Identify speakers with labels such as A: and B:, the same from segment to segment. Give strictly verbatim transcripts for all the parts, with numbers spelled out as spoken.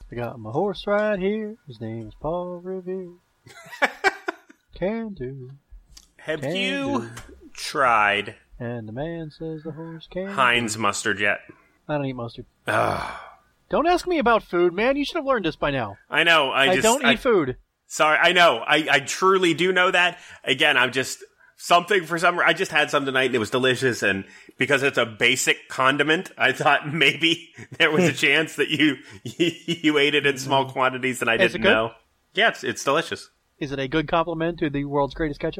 A: I got my horse right here. His name is Paul Revere. Can do.
B: Have
A: can
B: you
A: do.
B: tried
A: And the man says the horse can
B: Heinz
A: do.
B: mustard yet?
A: I don't eat mustard.
B: Ugh.
A: Don't ask me about food, man. You should have learned this by now.
B: I know. I,
A: I
B: just
A: don't
B: I,
A: eat food.
B: Sorry, I know. I, I truly do know that. Again, I'm just something for some. I just had some tonight and it was delicious. And because it's a basic condiment, I thought maybe there was a chance that you you ate it in small quantities and I
A: Is
B: didn't
A: it good?
B: know. Yeah, it's, it's delicious.
A: Is it a good compliment to the world's greatest ketchup?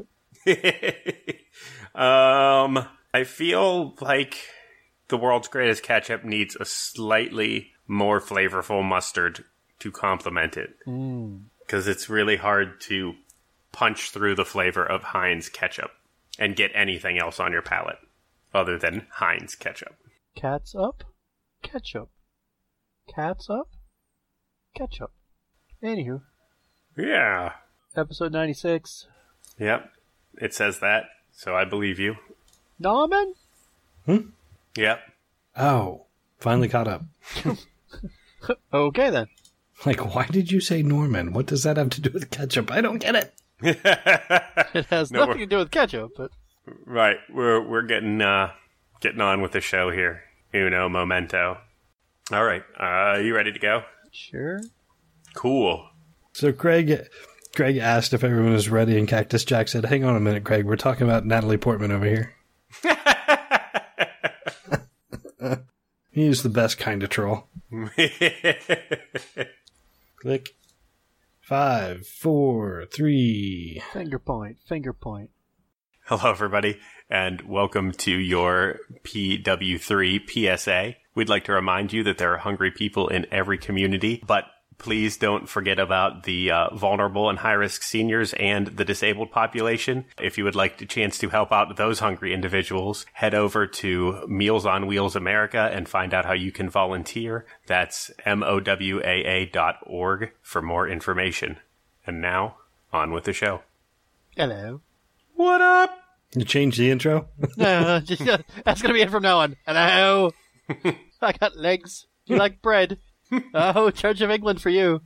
B: um, I feel like the world's greatest ketchup needs a slightly more flavorful mustard to complement it. Because it's really hard to punch through the flavor of Heinz ketchup and get anything else on your palate other than Heinz ketchup.
A: Cats up, ketchup. Cats up, ketchup. Anywho,
B: Yeah.
A: episode ninety-six.
B: Yep. It says that, so I believe you.
A: Norman?
B: Yep.
C: Oh, finally caught up.
A: Okay, then.
C: Like, why did you say Norman? What does that have to do with ketchup? I don't get it.
A: It has
B: No,
A: nothing
B: we're-
A: to do with ketchup, but
B: Right. We're we're getting uh getting on with the show here. Uno momento. All right. Uh you ready to go?
A: sure.
B: Cool.
C: So Craig, Craig asked if everyone was ready, and Cactus Jack said, "Hang on a minute, Craig. We're talking about Natalie Portman over here." He's the best kind of troll. Click. Five, four, three.
A: Finger point, finger point.
B: Hello, everybody, and welcome to your P W three P S A. We'd like to remind you that there are hungry people in every community, but please don't forget about the uh, vulnerable and high-risk seniors and the disabled population. If you would like a chance to help out those hungry individuals, head over to Meals on Wheels America and find out how you can volunteer. That's M O W A A dot org for more information. And now, on with the show.
A: Hello.
B: What up?
C: You changed the intro?
A: No, just, uh, that's going to be it from now on. Hello. I got legs. Do you like bread? Oh, Church of England for you.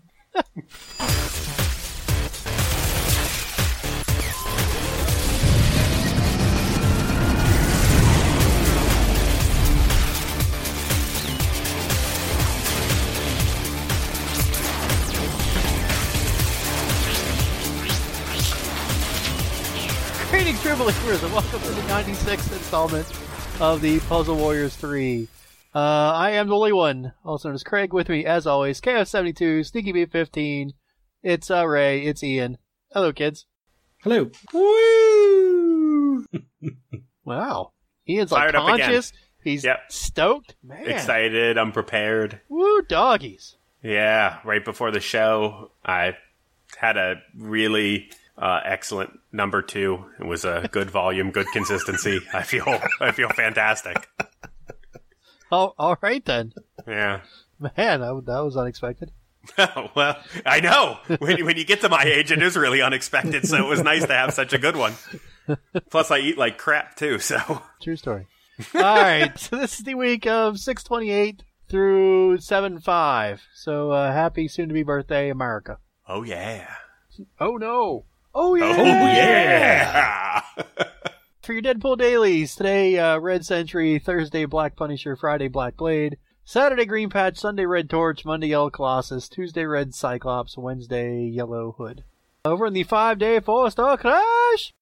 A: Greetings, true believers, and welcome to the ninety-sixth installment of the Puzzle Warriors three. Uh, I am the only one, also known as Craig. With me, as always, K F seventy-two, Sneaky Beat fifteen. It's uh, Ray. It's Ian. Hello, kids.
C: Hello.
B: Woo!
A: Wow. Ian's like
B: Fired up again.
A: conscious. He's
B: Yep.
A: stoked. Man.
B: Excited, I'm prepared.
A: Woo, doggies.
B: Yeah, right before the show, I had a really uh, excellent number two. It was a good volume, good consistency. I feel, I feel fantastic.
A: Oh, all right then.
B: Yeah.
A: Man, that, that was unexpected.
B: Well, I know. When you, when you get to my age, it is really unexpected. So it was nice to have such a good one. Plus, I eat like crap too. So
A: True story. All right, so this is the week of six twenty-eight through seven five. So uh, happy soon-to-be birthday, America.
B: oh yeah,
A: Oh no. Oh yeah.
B: oh yeah.
A: For your Deadpool dailies, today uh, Red Sentry, Thursday Black Punisher, Friday Black Blade, Saturday Green Patch, Sunday Red Torch, Monday Yellow Colossus, Tuesday Red Cyclops, Wednesday Yellow Hood. Over in the five-day four-star crash!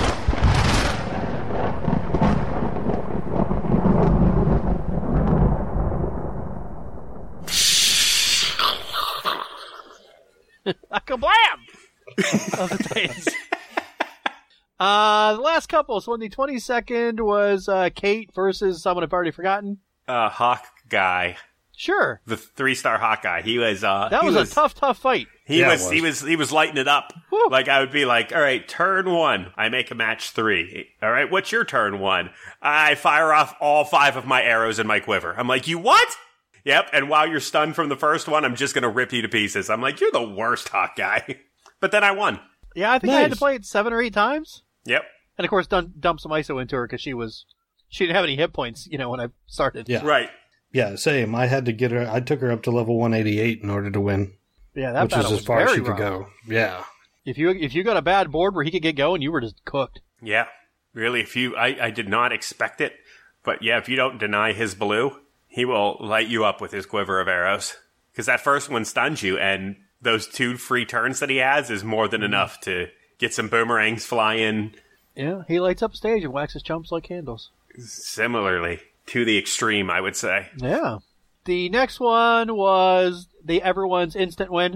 A: A kablam! Of the days. Uh, the last couple, so on the twenty-second was uh, Kate versus someone I've already forgotten.
B: Uh, Hawk guy,
A: Sure.
B: the three-star Hawk guy. He was. Uh,
A: That
B: he
A: was, a tough, tough fight.
B: He
C: Yeah, it
B: was,
C: was.
B: he was he was lighting it up.
A: Whew.
B: Like I would be like, all right, turn one, I make a match three. All right, what's your turn one? I fire off all five of my arrows in my quiver. I'm like, you what? Yep. And while you're stunned from the first one, I'm just gonna rip you to pieces. I'm like, you're the worst Hawk guy. But then I won.
A: Yeah, I think I had to
C: Nice.
A: play it seven or eight times.
B: Yep.
A: And of course, dun- dump some I S O into her because she was, she didn't have any hit points, you know, when I started.
C: Yeah.
B: Right.
C: Yeah, same. I had to get her. I took her up to level one eighty-eight in order to win.
A: Yeah, that
C: which
A: battle
C: was
A: was
C: as far as
A: very
C: she could
A: rough.
C: go. Yeah.
A: If you if you got a bad board where he could get going, you were just cooked.
B: Yeah, really. If you, I, I did not expect it, but yeah, if you don't deny his blue, he will light you up with his quiver of arrows. Because that first one stuns you, and those two free turns that he has is more than enough to get some boomerangs flying.
A: Yeah, he lights up a stage and waxes chumps like candles.
B: Similarly, to the extreme, I would say.
A: Yeah. The next one was the everyone's instant win.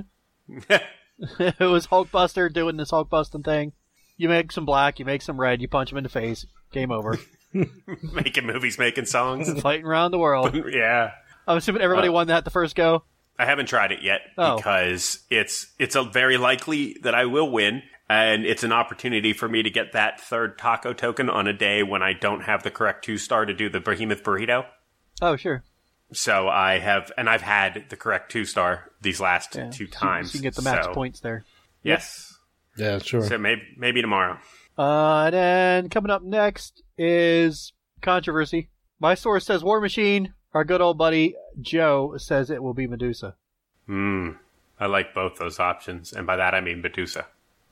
A: It was Hulkbuster doing this Hulkbusting thing. You make some black, you make some red, you punch him in the face. Game over.
B: Making movies, making songs.
A: Fighting around the world.
B: Yeah.
A: I'm assuming everybody
B: Uh,
A: won that the first go.
B: I haven't tried it yet
A: Oh.
B: because it's it's a very likely that I will win, and it's an opportunity for me to get that third taco token on a day when I don't have the correct two star to do the behemoth burrito.
A: Oh, sure.
B: So I have, and I've had the correct two star these last
A: Yeah.
B: two
A: So-
B: times.
A: So you can get the max
B: so,
A: points there.
B: Yes.
C: Yeah, sure.
B: So maybe maybe tomorrow.
A: Uh, and then coming up next is controversy. My source says War Machine. Our good old buddy Joe says it will be Medusa.
B: Hmm. I like both those options, and by that I mean Medusa.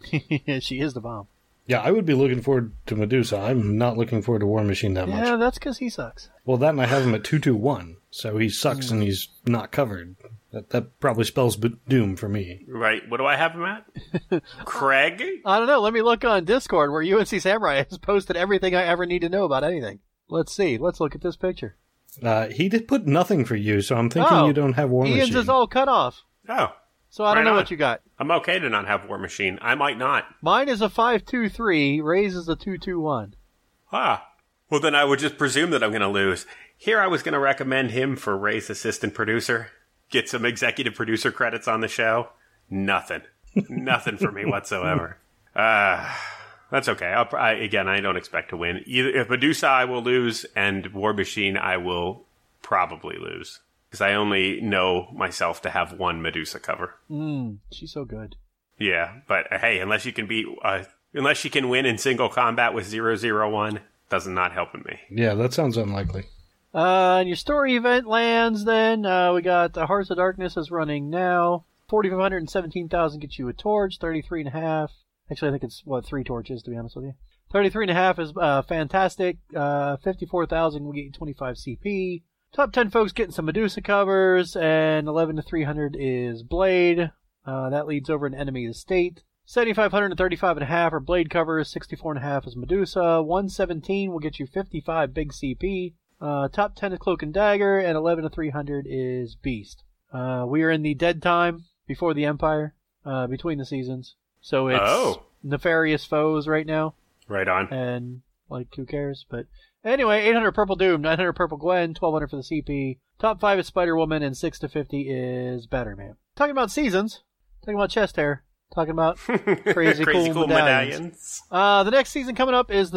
A: She is the bomb.
C: Yeah, I would be looking forward to Medusa. I'm not looking forward to War Machine that much.
A: Yeah, that's because he sucks.
C: Well, that and I have him at two two one, so he sucks and he's not covered. That that probably spells b- doom for me.
B: Right. What do I have him at? Craig?
A: I don't know. Let me look on Discord where U N C Samurai has posted everything I ever need to know about anything. Let's see. Let's look at this picture.
C: Uh, he did put nothing for you, so I'm thinking
A: Oh,
C: you don't have War
A: Ian's
C: Machine.
A: is all cut off.
B: Oh.
A: So I don't
B: Right
A: know
B: on.
A: what you got.
B: I'm okay to not have War Machine. I might not.
A: Mine is a five two three. Ray's is a two two one.
B: Ah. Well, then I would just presume that I'm going to lose. Here I was going to recommend him for Ray's assistant producer. Get some executive producer credits on the show. Nothing. Nothing for me whatsoever. Uh, that's okay. I'll, I, again, I don't expect to win. Either if Medusa, I will lose, and War Machine, I will probably lose. Because I only know myself to have one Medusa cover.
A: Mmm, she's so good.
B: Yeah, but uh, hey, unless you can beat, uh, unless you can win in single combat with zero zero one, does not helping me.
C: Yeah, that sounds unlikely.
A: Uh, and your story event lands then. Uh, we got the Hearts of Darkness is running now. forty-five hundred seventeen thousand gets you a torch. thirty-three and a half. Actually, I think it's, what, three torches, to be honest with you. thirty-three and a half is uh, fantastic. Uh, fifty-four thousand will get you twenty-five C P. Top ten folks getting some Medusa covers, and eleven to three hundred is Blade. Uh, that leads over an enemy estate. seventy-five hundred and thirty-five and a half are Blade covers. sixty-four and a half is Medusa. one seventeen will get you fifty-five big C P. Uh, top ten is Cloak and Dagger, and eleven to three hundred is Beast. Uh, we are in the dead time before the Empire, uh, between the seasons. So it's
B: Oh.
A: nefarious foes right now,
B: Right on.
A: and, like, who cares? But anyway, eight hundred Purple Doom, nine hundred Purple Gwen, twelve hundred for the C P. Top five is Spider-Woman, and six to fifty is Batterman. Talking about seasons, talking about chest hair, talking about crazy,
B: Crazy
A: cool,
B: cool
A: medallions.
B: medallions.
A: Uh, the next season coming up is the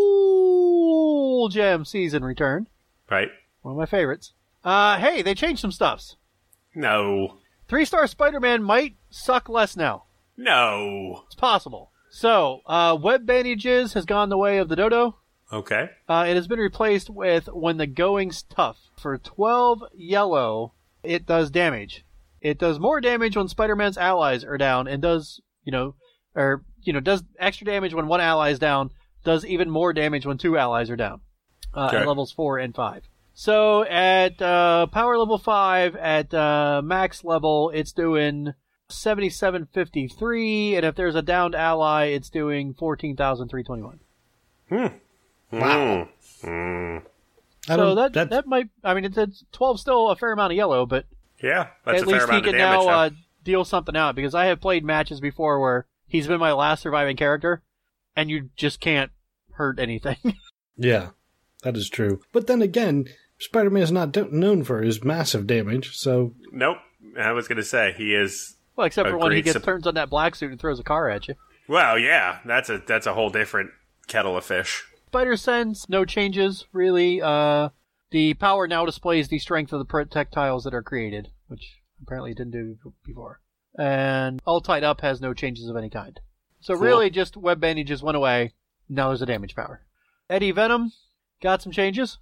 A: Soul Gem season return.
B: Right?
A: One of my favorites. Uh, hey, they changed some stuffs.
B: No.
A: Three-star Spider-Man might suck less now.
B: No.
A: It's possible. So, uh, web bandages has gone the way of the dodo.
B: Okay.
A: Uh, it has been replaced with when the going's tough. For twelve yellow, it does damage. It does more damage when Spider-Man's allies are down, and does, you know, or, you know, does extra damage when one ally is down, does even more damage when two allies are down. Uh,
B: Okay.
A: At levels four and five. So, at, uh, power level five, at, uh, max level, it's doing seventy-seven fifty-three, and if there's a downed ally, it's doing fourteen thousand three hundred twenty-one.
B: Hmm. Wow. Mm.
C: I
A: So
C: don't,
A: that
C: that's,
A: that might, I mean, it's, it's twelve still a fair amount of yellow, but
B: Yeah, that's
A: at
B: a fair
A: least he
B: amount of
A: can
B: damage.
A: now
B: huh?
A: uh, deal something out, because I have played matches before where he's been my last surviving character, and you just can't hurt anything.
C: yeah, that is true. But then again, Spider-Man is not do- known for his massive damage, so
B: Nope. I was going to say, he is...
A: Well, except
B: A
A: for when he
B: great
A: gets
B: sup-
A: turns on that black suit and throws a car at you.
B: Well, yeah, that's a that's a whole different kettle of fish.
A: Spider Sense, no changes, really. Uh, the power now displays the strength of the projectiles that are created, which apparently it didn't do before. And All Tied Up has no changes of any kind. So
B: Cool.
A: really, just web bandages went away. Now there's a damage power. Eddie Venom got some changes.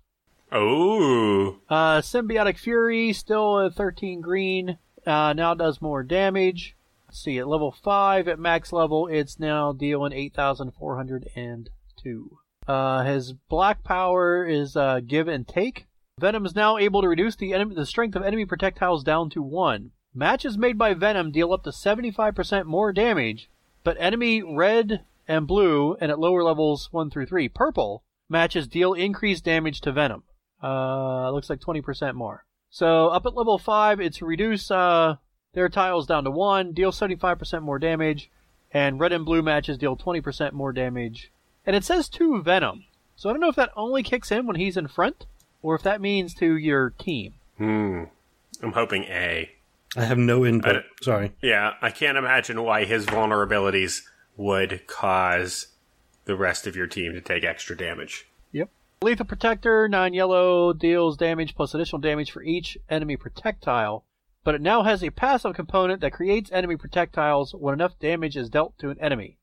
B: Oh.
A: Uh, Symbiotic Fury, still at thirteen green, uh, now does more damage. Let's see, at level five, at max level, it's now dealing eight thousand four hundred two. Uh, his black power is uh, Give and Take. Venom is now able to reduce the, enemy, the strength of enemy projectiles down to one. Matches made by Venom deal up to seventy-five percent more damage, but enemy red and blue, and at lower levels one through three, purple, matches deal increased damage to Venom. Uh, looks like twenty percent more. So up at level five, it's reduce uh, their tiles down to one, deal seventy-five percent more damage, and red and blue matches deal twenty percent more damage. And it says to Venom. So I don't know if that only kicks in when he's in front, or if that means to your team.
B: Hmm. I'm hoping A.
C: I have no input. Sorry.
B: Yeah, I can't imagine why his vulnerabilities would cause the rest of your team to take extra damage.
A: Yep. Lethal Protector, nine yellow, deals damage plus additional damage for each enemy projectile, but it now has a passive component that creates enemy projectiles when enough damage is dealt to an enemy.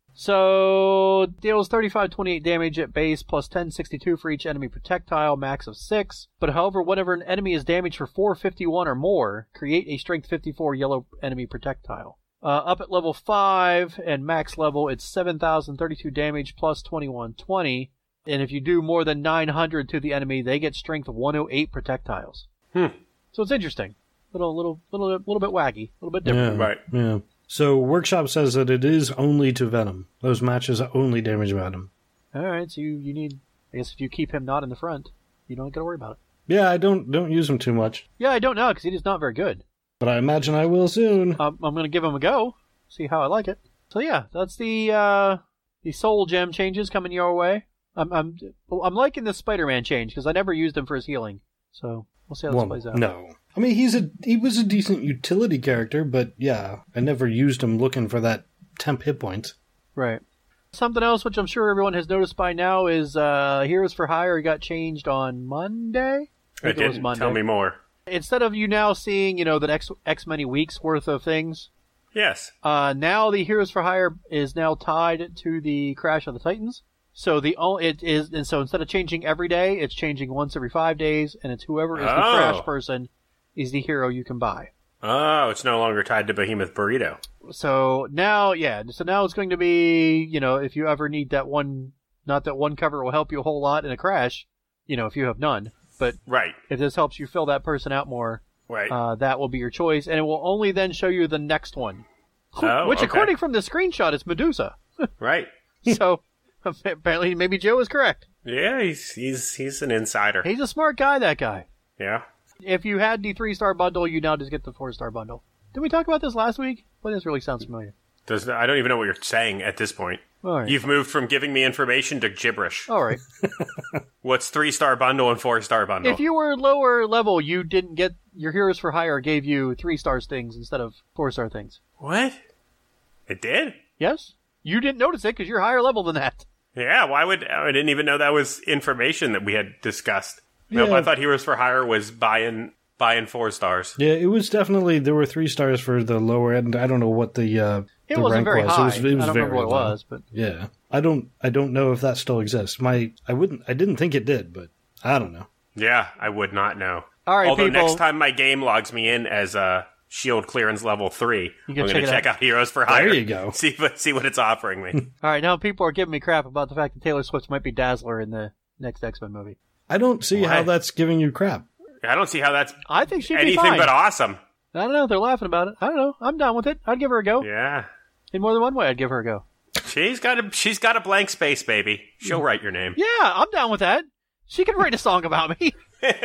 A: So, deals thirty-five twenty-eight damage at base plus ten sixty-two for each enemy projectile, max of six. But however, whenever an enemy is damaged for four fifty-one or more, create a strength fifty-four yellow enemy projectile. Uh, up at level five and max level, it's seven thousand thirty-two damage plus twenty-one twenty. And if you do more than nine hundred to the enemy, they get strength of one oh eight projectiles.
B: Hmm.
A: So it's interesting. Little, little, little, little bit wacky. A little bit different.
C: Yeah,
B: Right.
C: Yeah. So Workshop says that it is only to Venom. Those matches only damage Venom.
A: Alright, so you, you need... I guess if you keep him not in the front, you don't got to worry about it.
C: Yeah, I don't don't use him too much.
A: Yeah, I don't know, because he is not very good.
C: But I imagine I will soon.
A: Um, I'm going to give him a go. See how I like it. So yeah, that's the uh, the Soul Gem changes coming your way. I'm I'm I'm liking the Spider-Man change because I never used him for his healing. So we'll see how this
C: Well,
A: plays out.
C: no. I mean, he's a he was a decent utility character, but yeah, I never used him looking for that temp hit points.
A: Right. Something else which I'm sure everyone has noticed by now is uh, Heroes for Hire got changed on Monday. I
B: It
A: think it was
B: didn't.
A: Monday.
B: Tell me more.
A: Instead of you now seeing, you know, the next X many weeks worth of things,
B: Yes.
A: uh, now the Heroes for Hire is now tied to the Crash of the Titans. So the o- it is, and so instead of changing every day, it's changing once every five days, and it's whoever is the
B: Oh.
A: Crash person is the hero you can buy.
B: Oh, it's no longer tied to Behemoth Burrito.
A: So now, yeah, so now it's going to be, you know, if you ever need that one, not that one cover will help you a whole lot in a Crash, you know, if you have none, but
B: Right.
A: if this helps you fill that person out more,
B: Right.
A: uh, that will be your choice, and it will only then show you the next one.
B: Oh,
A: Which,
B: okay.
A: according from the screenshot, is Medusa.
B: Right.
A: So, apparently, maybe Joe is correct.
B: Yeah, he's he's he's an insider.
A: He's a smart guy, that guy.
B: Yeah.
A: If you had the three-star bundle, you now just get the four-star bundle. Did we talk about this last week? Well, this really sounds familiar.
B: Does I don't even know what you're saying at this point.
A: All right.
B: You've moved from giving me information to gibberish.
A: All right.
B: What's three star bundle and four star bundle?
A: If you were lower level, you didn't get your Heroes for Hire gave you three-star things instead of four-star things.
B: What? It did?
A: Yes? You didn't notice it because you're higher level than that.
B: Yeah. Why would I didn't even know that was information that we had discussed. Nope,
C: Yeah.
B: I thought Heroes for Hire was buying buying four stars.
C: Yeah, it was definitely there were three stars for the lower end. I don't know what the uh,
A: It
C: the
A: wasn't
C: rank
A: very
C: was.
A: high.
C: It was, it was
A: I don't
C: very
A: remember what it
C: low.
A: was, but
C: Yeah, I don't I don't know if that still exists. My I wouldn't I didn't think it did, but I don't know.
B: Yeah, I would not know.
A: all right,
B: Although
A: people.
B: next time my game logs me in as a shield clearance level three,
A: You
B: I'm
A: can
B: going
A: check
B: to
A: it
B: check
A: out.
B: out Heroes for Hire.
C: There you go.
B: See what see what it's offering me.
A: All right, now people are giving me crap about the fact that Taylor Swift might be Dazzler in the next X-Men movie.
C: I don't see how
B: Why?
C: that's giving you crap.
B: I don't see how that's
A: I think she'd be
B: anything
A: fine.
B: but awesome.
A: I don't know. They're laughing about it. I don't know. I'm down with it. I'd give her a go.
B: Yeah.
A: In more than one way, I'd give her a go.
B: She's got a she's got a blank space, baby. She'll write your name.
A: Yeah, I'm down with that. She could write a song about me.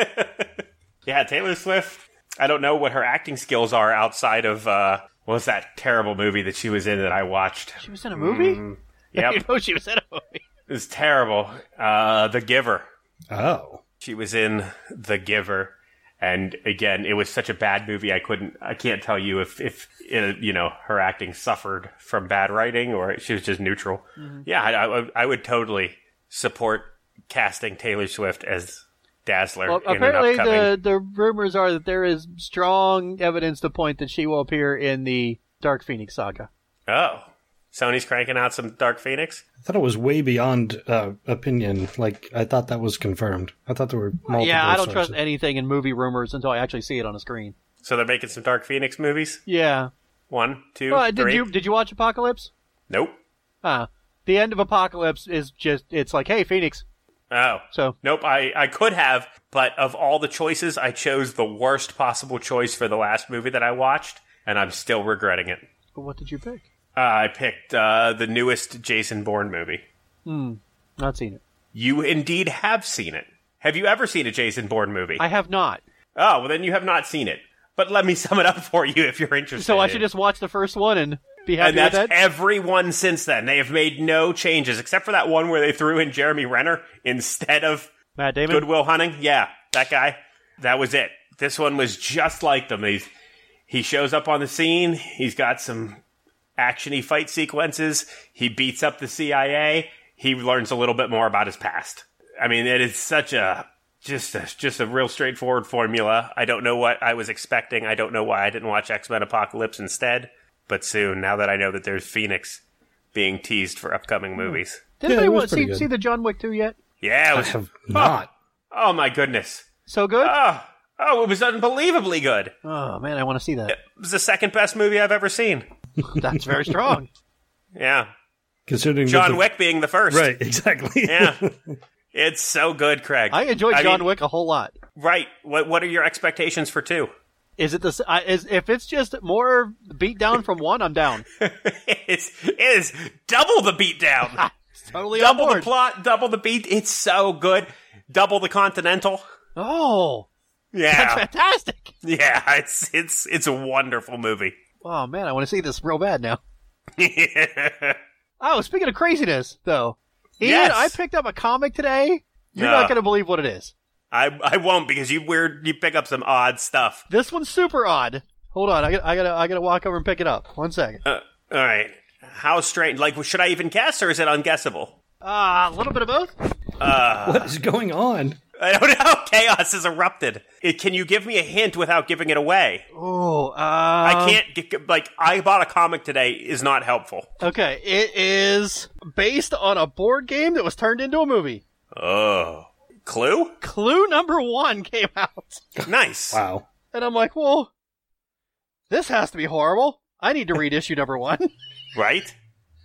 B: Yeah, Taylor Swift. I don't know what her acting skills are outside of uh what was that terrible movie that she was in that I watched?
A: She was in a movie?
B: Mm, yep.
A: You know she was in a movie.
B: It was terrible. Uh The Giver.
C: Oh,
B: She was in The Giver. And again, it was such a bad movie. I couldn't, I can't tell you if, if, uh, you know, her acting suffered from bad writing or she was just neutral. Mm-hmm. Yeah, I, I, would- I would totally support casting Taylor Swift as Dazzler
A: Well,
B: in an
A: apparently
B: upcoming.
A: the, the rumors are that there is strong evidence to point that she will appear in the Dark Phoenix saga.
B: Oh, Sony's cranking out some Dark Phoenix?
C: I thought it was way beyond uh, opinion. Like, I thought that was confirmed. I thought there were multiple
A: Yeah, I don't
C: sources.
A: trust anything in movie rumors until I actually see it on a screen.
B: So they're making some Dark Phoenix movies?
A: Yeah.
B: One, two,
A: Well, did
B: three?
A: you did you watch Apocalypse?
B: Nope.
A: Uh, the end of Apocalypse is just, it's like, hey, Phoenix.
B: Oh.
A: So,
B: Nope, I, I could have, but of all the choices, I chose the worst possible choice for the last movie that I watched, and I'm still regretting it.
A: what did you pick?
B: Uh, I picked uh, the newest Jason Bourne movie.
A: Hmm, not seen it.
B: You indeed have seen it. Have you ever seen a Jason Bourne movie?
A: I have not.
B: Oh, well then you have not seen it. But let me sum it up for you if you're interested.
A: So I
B: in
A: should
B: it.
A: just watch the first one and be happy
B: And that's
A: with that?
B: every one since then. They have made no changes, except for that one where they threw in Jeremy Renner instead of
A: Matt Damon?
B: Goodwill Hunting. Yeah, that guy. That was it. This one was just like them. He's, he shows up on the scene. He's got some action-y fight sequences. He beats up the C I A. He learns a little bit more about his past. I mean, it is such a just a, just a real straightforward formula. I don't know what I was expecting. I don't know why I didn't watch X-Men Apocalypse instead. But soon, now that I know that there's Phoenix being teased for upcoming movies.
A: Did
C: Yeah, it
A: anybody
C: was
A: want,
C: pretty
A: see,
C: good.
A: see the John Wick two yet?
B: Yeah, it
C: I
B: was.
C: have not.
B: Oh, oh my goodness.
A: So good?
B: Oh, oh, it was unbelievably good. It
A: Oh, man, I want to see that.
B: was the second best movie I've ever seen.
A: That's very strong.
B: Yeah.
C: Considering that
B: John
C: the-
B: Wick being the first.
C: Right, exactly.
B: Yeah. It's so good, Craig.
A: I enjoyed
B: I
A: John
B: mean,
A: Wick a whole lot.
B: Right. What What are your expectations for two?
A: Is it the s- I- is if it's just more beat down from one, I'm down.
B: it's, it is double the beatdown.
A: It's totally on
B: double the
A: board.
B: plot, double the beat. It's so good. Double the Continental.
A: Oh, that's
B: Yeah.
A: fantastic.
B: Yeah, it's it's it's a wonderful movie.
A: Oh man, I want to see this real bad now. Oh, speaking of craziness, though, Ian,
B: Yes.
A: I picked up a comic today. You're
B: Uh.
A: not going to believe what it is.
B: I I won't because you weird you pick up some odd stuff.
A: This one's super odd. Hold on, I got I got I got to walk over and pick it up. One second.
B: Uh, all right. How strange? Like, should I even guess, or is it unguessable?
A: Ah, a little bit of both.
C: What is going on?
B: I don't know. Chaos has erupted. It, can you give me a hint without giving it away?
A: Oh, uh,
B: I can't get, like, I bought a comic today is not helpful.
A: Okay, it is based on a board game that was turned into a movie.
B: Oh. Clue?
A: Clue number one came out,
B: Nice.
C: Wow.
A: and I'm like, well, this has to be horrible. I need to read issue number one.
B: Right?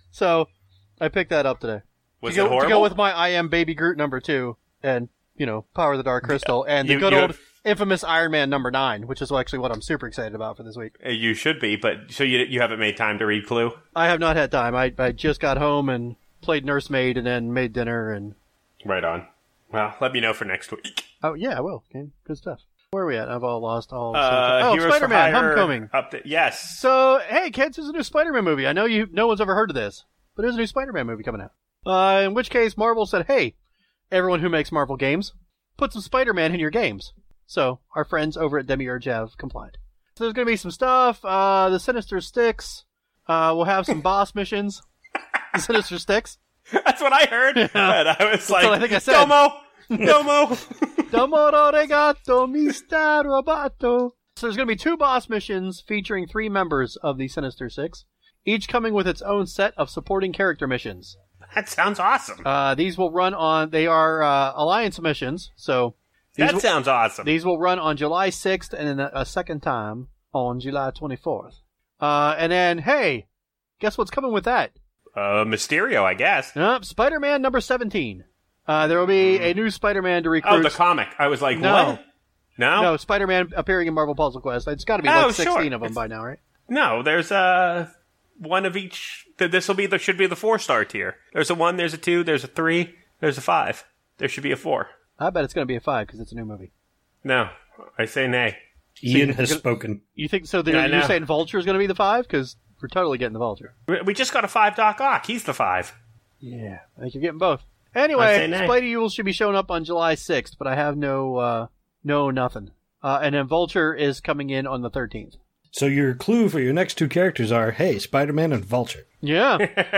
A: So I picked that up today.
B: Was
A: to go,
B: it horrible?
A: To go with my I Am Baby Groot number two, and, you know, Power of the Dark Crystal, and the
B: You-
A: good
B: you
A: old
B: have-
A: infamous Iron Man number nine, which is actually what I'm super excited about for this week.
B: Uh, You should be, but so you you haven't made time to read Clue?
A: I have not had time. I, I just got home and played nursemaid and then made dinner and...
B: Right on. Well, let me know for next week.
A: Oh, yeah, I will. Okay, good stuff. Where are we at? I've all lost all...
B: Uh,
A: oh,
B: Heroes for
A: Spider-Man,
B: Hire
A: Homecoming.
B: Update. Yes.
A: So, hey, kids, there's a new Spider-Man movie. I know you, no one's ever heard of this, but there's a new Spider-Man movie coming out. Uh, in which case, Marvel said, hey, everyone who makes Marvel games, put some Spider-Man in your games. So, our friends over at Demiurge have complied. So there's going to be some stuff. Uh, the Sinister Sticks. Uh, we'll have some boss missions. The Sinister Sticks.
B: That's what I heard. And I was like,
A: what I think I said.
B: Domo! Domo!
A: Domoro regato, Mister Roboto. So there's going to be two boss missions featuring three members of the Sinister Six, each coming with its own set of supporting character missions.
B: That sounds awesome.
A: Uh, these will run on, they are uh, Alliance missions, so these,
B: That
A: will,
B: sounds awesome.
A: these will run on July sixth and then a, a second time on July twenty-fourth. Uh, and then, hey, guess what's coming with that?
B: Uh, Mysterio, I guess.
A: Uh, Spider-Man number seventeen. Uh, there will be a new Spider-Man to recruit.
B: Oh, the comic. I was like,
A: No.
B: what? No?
A: No, Spider-Man appearing in Marvel Puzzle Quest. It's got to be
B: Oh,
A: like sixteen
B: sure.
A: of them
B: It's-
A: by now, right?
B: No, there's uh, one of each. This will be the should be the four star tier. There's a one, there's a two, there's a three, there's a five. There should be a four.
A: I bet it's going to be a five because it's a new movie.
B: No, I say nay.
C: Ian has spoken.
A: You think so? That
B: Yeah, I
A: you're
B: know.
A: saying Vulture is going to be the five? Because we're totally getting the Vulture.
B: We we just got a five Doc Ock. He's the five.
A: Yeah, I think you're getting both.
B: I'd
A: Anyway,
B: say nay.
A: Spidey Yule should be showing up on July sixth, but I have no, uh, no nothing. Uh, and then Vulture is coming in on the thirteenth.
C: So your clue for your next two characters are, hey, Spider-Man and Vulture.
A: Yeah.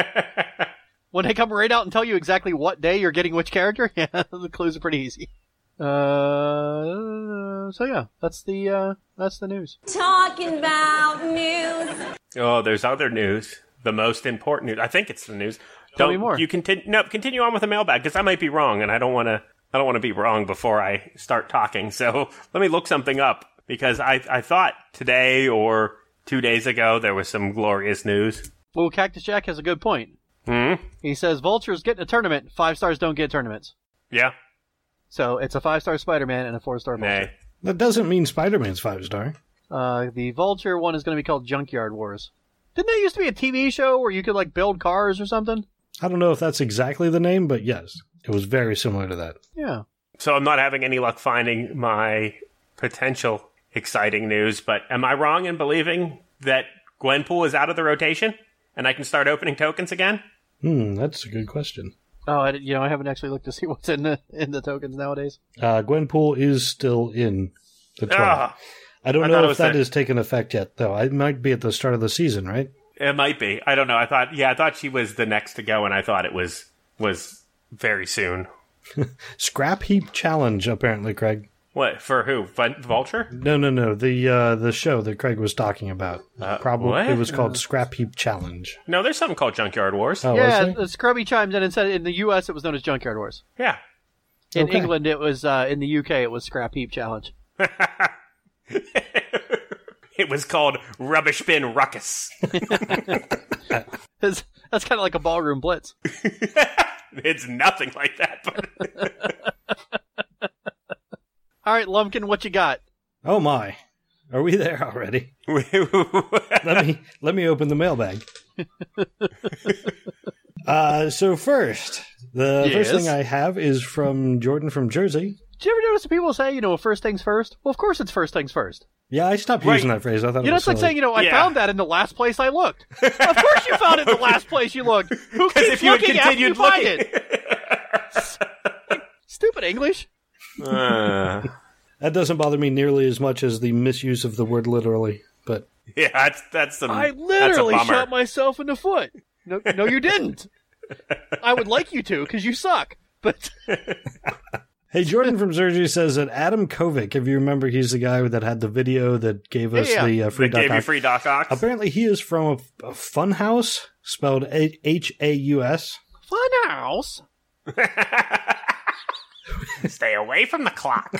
A: When they come right out and tell you exactly what day you're getting which character, yeah, the clues are pretty easy. Uh, so yeah, that's the, uh, that's the news.
D: Talking about news.
B: Oh, there's other news. the most important news. I think it's the news.
A: Tell
B: Don't
A: me more.
B: You continue? No, continue on with the mailbag because I might be wrong, and I don't want to. I don't want to be wrong before I start talking. So let me look something up because I I thought today or two days ago there was some glorious news.
A: Well, Cactus Jack has a good point.
B: Hmm.
A: He says Vulture's getting a tournament. Five stars don't get tournaments.
B: Yeah.
A: So it's a five-star Spider-Man and a four-star Vulture.
B: Nay.
C: That doesn't mean Spider-Man's five-star.
A: Uh, the Vulture one is going to be called Junkyard Wars. Didn't there used to be a T V show where you could, like, build cars or something?
C: I don't know if that's exactly the name, but yes, it was very similar to that.
A: Yeah.
B: So I'm not having any luck finding my potential exciting news, but am I wrong in believing that Gwenpool is out of the rotation and I can start opening tokens again?
C: Hmm, that's a good question.
A: Oh, I, you know, I haven't actually looked to see what's in the in the tokens nowadays.
C: Uh, Gwenpool is still in the tournament.
B: Ah,
C: I don't
B: I
C: know
B: thought it
C: if
B: was
C: that
B: the-
C: has taken effect yet, though. It might be at the start of the season, right?
B: it might be. I don't know. I thought, yeah, I thought she was the next to go, and I thought it was was very soon.
C: Scrap Heap Challenge, apparently, Craig.
B: What for? Who? Vul- Vulture?
C: No, no, no. The uh, the show that Craig was talking about.
B: Uh,
C: Probably
B: what?
C: it was called Scrap Heap Challenge.
B: No, there's something called Junkyard Wars.
C: Oh,
A: yeah,
C: was there?
A: the Scrubby chimed in and said in the U S it was known as Junkyard Wars.
B: Yeah.
A: In
C: Okay.
A: England it was, uh, in the U K it was Scrap Heap Challenge.
B: It was called Rubbish Bin Ruckus.
A: It's- That's kind of like a ballroom blitz.
B: It's nothing like that, but
A: All right, Lumpkin, what you got?
C: Oh my, are we there already? let me let me open the mailbag. uh, so first, the
A: Yes?
C: first thing I have is from Jordan from Jersey.
A: Did you ever notice that people say, you know, first things first? Well, of course it's first things first.
C: Yeah, I stopped
B: Right.
C: using that phrase. I thought
A: You
C: it
A: know,
C: was
A: it's like
C: silly.
A: saying, you know, I
B: Yeah.
A: found that in the last place I looked. Of course you found it in the last place you looked. Who
B: because
A: keeps
B: if you had
A: looking after you
B: continued
A: find
B: looking,
A: it? Stupid English.
B: Uh,
C: That doesn't bother me nearly as much as the misuse of the word literally. But
B: yeah, that's that's some.
A: I
B: that's a
A: literally
B: bummer.
A: shot myself in the foot. No, no, you didn't. I would like you to, because you suck. But
C: hey, Jordan from Jersey says that Adam Kovic, if you remember, he's the guy that had the video that gave us
A: Yeah, yeah.
C: the uh, free
B: They gave
C: Doc
B: you
C: Ock.
B: free Doc Ox.
C: Apparently, he is from a, a fun house spelled A- H A U S.
A: Funhouse.
B: Stay away from the clock.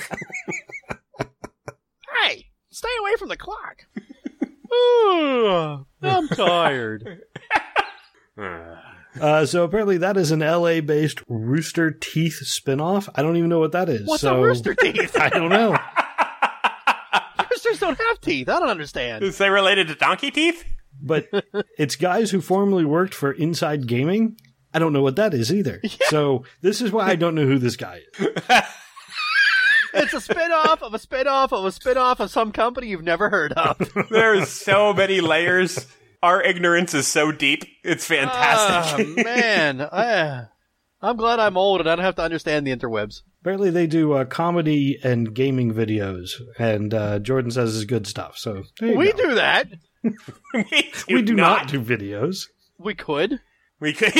A: Hey, stay away from the clock. Ugh, I'm tired.
C: Uh, so apparently, that is an L A-based Rooster Teeth spinoff. I don't even know what that is.
A: What's
C: so
A: a rooster teeth?
C: I don't know.
A: Roosters don't have teeth. I don't understand.
B: Is they related to Donkey Teeth?
C: But it's guys who formerly worked for Inside Gaming. I don't know what that is either. So this is why I don't know who this guy is.
A: It's a spin-off of a spin-off of a spin-off of some company you've never heard of.
B: There's so many layers. Our ignorance is so deep. It's fantastic.
A: Oh, man. I, I'm glad I'm old and I don't have to understand the interwebs.
C: Apparently, they do uh, comedy and gaming videos, and uh, Jordan says it's good stuff. So there you
A: We
C: go.
A: do that.
B: we do,
C: We do not do videos.
A: We could.
B: We could.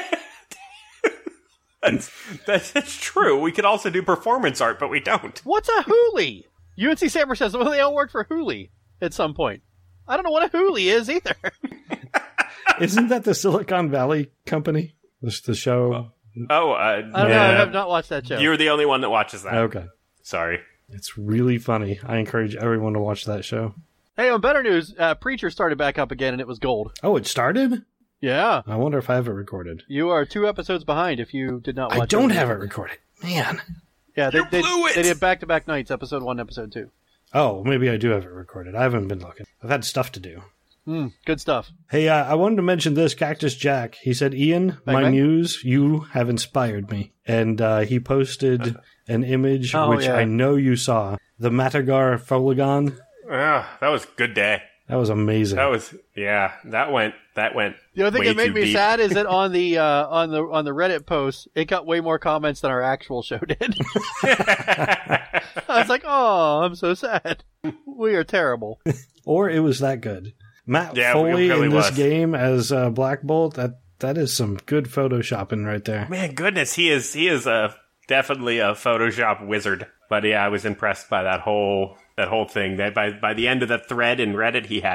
B: that's, that's, that's true. We could also do performance art, but we don't.
A: What's a hoolie? U N C Sammer says, well, they all worked for Hooli at some point. I don't know what a Hooli is either.
C: Isn't that the Silicon Valley company? This the show.
B: Oh, uh,
A: I don't know. I
B: yeah.
A: have not watched that show.
B: You're the only one that watches that.
C: Okay,
B: Sorry.
C: it's really funny. I encourage everyone to watch that show.
A: Hey, on better news, uh, Preacher started back up again and it was gold.
C: Oh, it started.
A: Yeah.
C: I wonder if I have it recorded.
A: You are two episodes behind if you did not watch
C: I don't
A: it.
C: have it recorded. Man.
A: Yeah, they,
B: You
A: they,
B: blew it!
A: they did back-to-back nights, episode one, episode two.
C: Oh, maybe I do have it recorded. I haven't been looking. I've had stuff to do.
A: Mm, good stuff.
C: Hey, uh, I wanted to mention this. Cactus Jack. He said, Ian,
A: Bang,
C: my
A: bang.
C: muse, you have inspired me. And uh, he posted an image,
A: Oh,
C: which
A: yeah.
C: I know you saw. The Matagar Foligon.
B: Ah, that was a good day.
C: That was amazing.
B: That was, yeah, that went, that went
A: The only thing
B: way
A: that made
B: too
A: me
B: deep.
A: sad is that on the uh, on the on the Reddit post, it got way more comments than our actual show did. I was like, "Oh, I'm so sad. We are terrible."
C: Or it was that good. Matt
B: Yeah, it
C: Foley
B: really
C: in this
B: was.
C: game as uh, Black Bolt, that, that is some good photoshopping right there.
B: Man, goodness, he is, he is a, definitely a Photoshop wizard. But yeah, I was impressed by that whole, that whole thing. That by, by the end of the thread in Reddit, he had,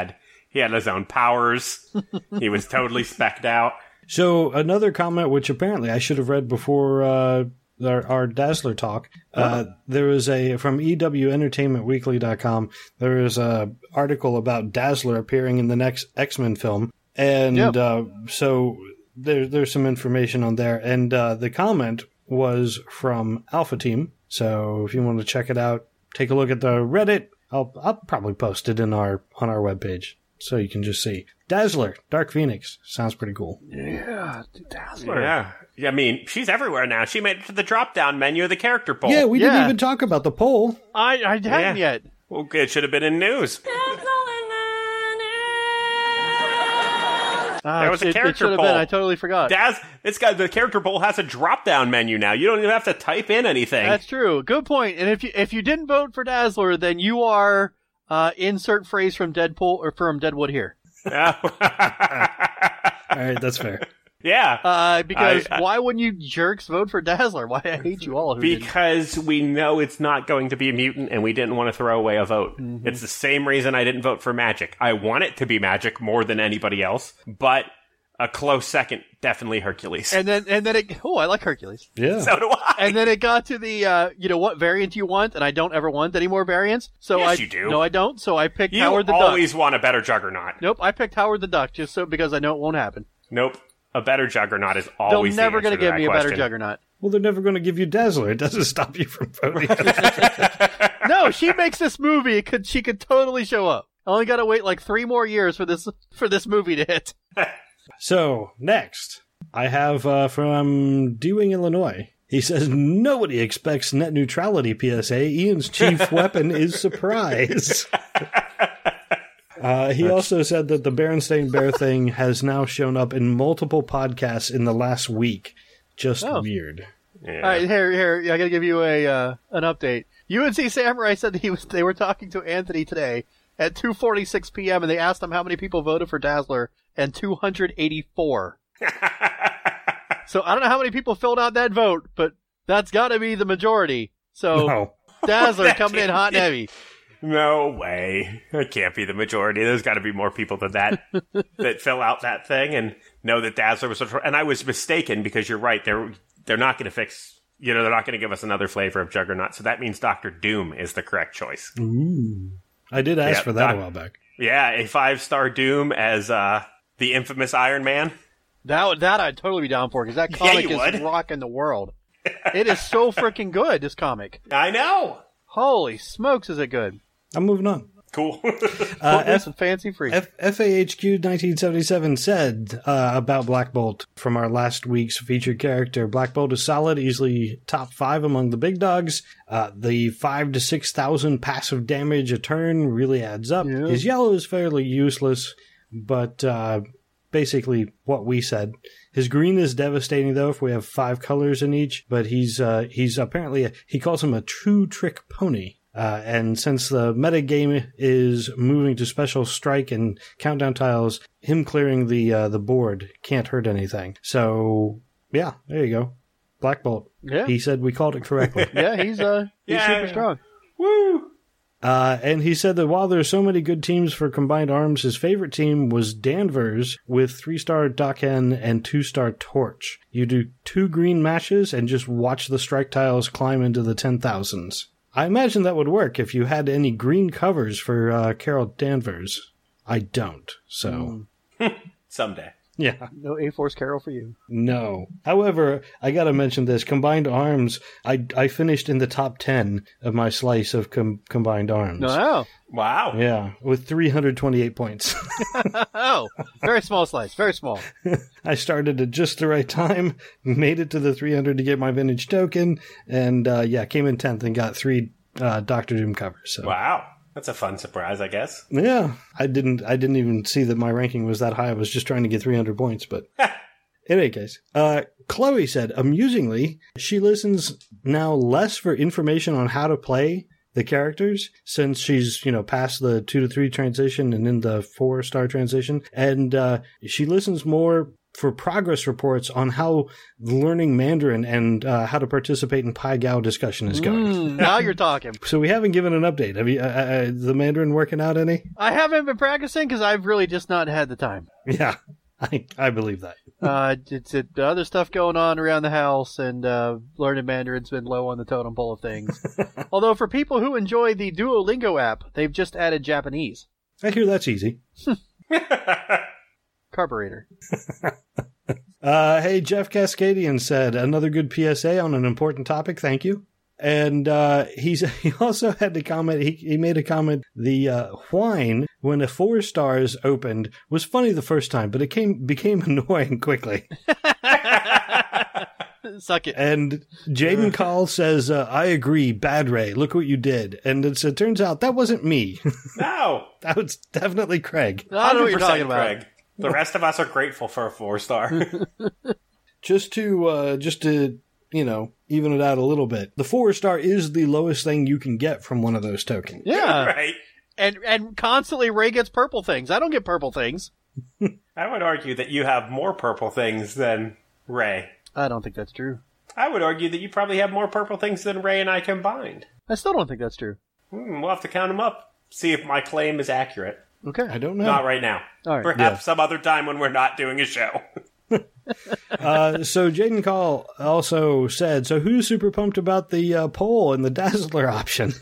B: He had his own powers. He was totally specced out.
C: So another comment, which apparently I should have read before uh, our, our Dazzler talk. Uh, oh. There was a from E W Entertainment Weekly dot com. There is a article about Dazzler appearing in the next X-Men film, and yep. uh, so there, there's some information on there. And uh, the comment was from Alpha Team. So if you want to check it out, take a look at the Reddit. I'll I'll probably post it in our on our webpage. So you can just see. Dazzler, Dark Phoenix. Sounds pretty cool.
A: Yeah, Dazzler.
B: Yeah. I mean, she's everywhere now. She made it to the drop-down menu of the character poll.
C: Yeah, we yeah. didn't even talk about the poll.
A: I, I hadn't yeah. yet.
B: Well, it should have been in news.
A: Uh,
B: there was
A: it,
B: a character
A: it
B: poll.
A: Been. I totally forgot.
B: Daz, it's got the character poll has a drop-down menu now. You don't even have to type in anything.
A: That's true. Good point. And if you if you didn't vote for Dazzler, then you are uh, insert phrase from Deadpool or from Deadwood here.
C: All right, that's fair.
B: Yeah.
A: Uh, because I, I, why wouldn't you jerks vote for Dazzler? Why I hate you all. Who
B: because
A: didn't.
B: We know it's not going to be a mutant and we didn't want to throw away a vote.
A: Mm-hmm.
B: It's the same reason I didn't vote for Magic. I want it to be Magic more than anybody else, but a close second, definitely Hercules.
A: And then, and then it, oh, I like Hercules.
C: Yeah.
B: So do I.
A: And then it got to the, uh, you know, what variant you want, and I don't ever want any more variants. So
B: yes,
A: I,
B: you do.
A: No, I don't. So I picked
B: you
A: Howard the Duck.
B: You always want a better Juggernaut.
A: Nope, I picked Howard the Duck just so because I know it won't happen.
B: Nope. A better Juggernaut is always
A: They're never
B: going to
A: give me
B: question.
A: a better Juggernaut.
C: Well, they're never going to give you Dazzler. It doesn't stop you from voting.
A: No, she makes this movie. It could, she could totally show up. I only got to wait like three more years for this for this movie to hit.
C: So, next, I have uh, from Dewing, Illinois. He says, nobody expects net neutrality P S A. Ian's chief weapon is surprise. Uh, he also said that the Berenstain Bear thing has now shown up in multiple podcasts in the last week. Just oh. weird.
A: Yeah. All right, here, here. I got to give you a uh, an update. U N C Samurai said that he was. They were talking to Anthony today at two forty-six p.m. and they asked him how many people voted for Dazzler, and two hundred eighty-four. So I don't know how many people filled out that vote, but that's got to be the majority. So
C: no.
A: Dazzler coming in hot and heavy.
B: No way. It can't be the majority. There's got to be more people than that that fill out that thing and know that Dazzler was... And I was mistaken because you're right. They're they're not going to fix... You know, they're not going to give us another flavor of Juggernaut. So that means Doctor Doom is the correct choice.
C: Ooh. I did ask yeah, for that doc- a while back.
B: Yeah, a five-star Doom as uh, the infamous Iron Man.
A: That, that I'd totally be down for because that comic
B: yeah,
A: is rocking the world. It is so freaking good, this comic.
B: I know.
A: Holy smokes, is it good.
C: I'm moving on.
B: Cool.
C: uh, F-
A: and fancy free.
C: F- F A H Q nineteen seventy-seven said uh, about Black Bolt from our last week's featured character. Black Bolt is solid, easily top five among the big dogs. Uh, the five to six thousand passive damage a turn really adds up. Yeah. His yellow is fairly useless, but uh, basically what we said. His green is devastating though if we have five colors in each. But he's uh, he's apparently a, he calls him a true trick pony. Uh, and since the meta game is moving to special strike and countdown tiles, him clearing the uh, the board can't hurt anything. So, yeah, there you go. Black Bolt.
A: Yeah.
C: He said we called it correctly.
A: yeah, he's uh he's
B: yeah.
A: super strong.
B: Woo!
C: Uh, and he said that while there's so many good teams for Combined Arms, his favorite team was Danvers with three-star Daken and two-star Torch. You do two green matches and just watch the strike tiles climb into the ten thousands. I imagine that would work if you had any green covers for uh, Carol Danvers. I don't, so...
B: Mm. Someday.
C: Yeah.
A: No A-Force Carol for you.
C: No. However, I gotta mention this. Combined Arms, I, I finished in the top ten of my slice of com- Combined Arms.
A: Wow.
B: Wow.
C: Yeah, with three hundred twenty-eight points.
A: Oh, very small slice, very small.
C: I started at just the right time, made it to the three hundred to get my vintage token, and uh, yeah, came in tenth and got three uh, Doctor Doom covers. So.
B: Wow. That's a fun surprise, I guess.
C: Yeah, I didn't I didn't even see that my ranking was that high. I was just trying to get three hundred points, but in any case, uh, Chloe said, amusingly, she listens now less for information on how to play the characters since she's, you know, past the two to three transition and in the four star transition. And uh, she listens more for progress reports on how learning Mandarin and uh, how to participate in Pai Gao discussion is going.
A: Mm, now you're talking.
C: So we haven't given an update. Have you, uh, uh, the Mandarin working out any?
A: I haven't been practicing because I've really just not had the time.
C: Yeah, I, I believe that.
A: uh, it's it, other stuff going on around the house, and uh, learning Mandarin's been low on the totem pole of things. Although for people who enjoy the Duolingo app, they've just added Japanese.
C: I hear that's easy.
A: Carburetor.
C: uh, hey, Jeff Cascadian said, another good P S A on an important topic. Thank you. And uh, he's, he also had to comment, he, he made a comment, the uh, whine when a four stars opened was funny the first time, but it came became annoying quickly.
A: Suck it.
C: And Jaden Call says, uh, I agree, bad Ray, look what you did. And it's, it turns out that wasn't me.
B: No.
C: That was definitely Craig.
A: I don't know what you're talking about.
B: Craig. The rest of us are grateful for a four star.
C: Just to, uh, just to, you know, even it out a little bit. The four star is the lowest thing you can get from one of those tokens.
A: Yeah.
B: Right.
A: And and constantly Ray gets purple things. I don't get purple things.
B: I would argue that you have more purple things than Ray.
A: I don't think that's true.
B: I would argue that you probably have more purple things than Ray and I combined.
A: I still don't think that's true.
B: Hmm, we'll have to count them up. See if my claim is accurate.
A: Okay.
C: I don't know.
B: Not right now.
A: All right.
B: Perhaps
C: Yeah.
B: some other time when we're not doing a show.
C: uh, so Jaden Call also said, so who's super pumped about the uh, poll and the Dazzler option?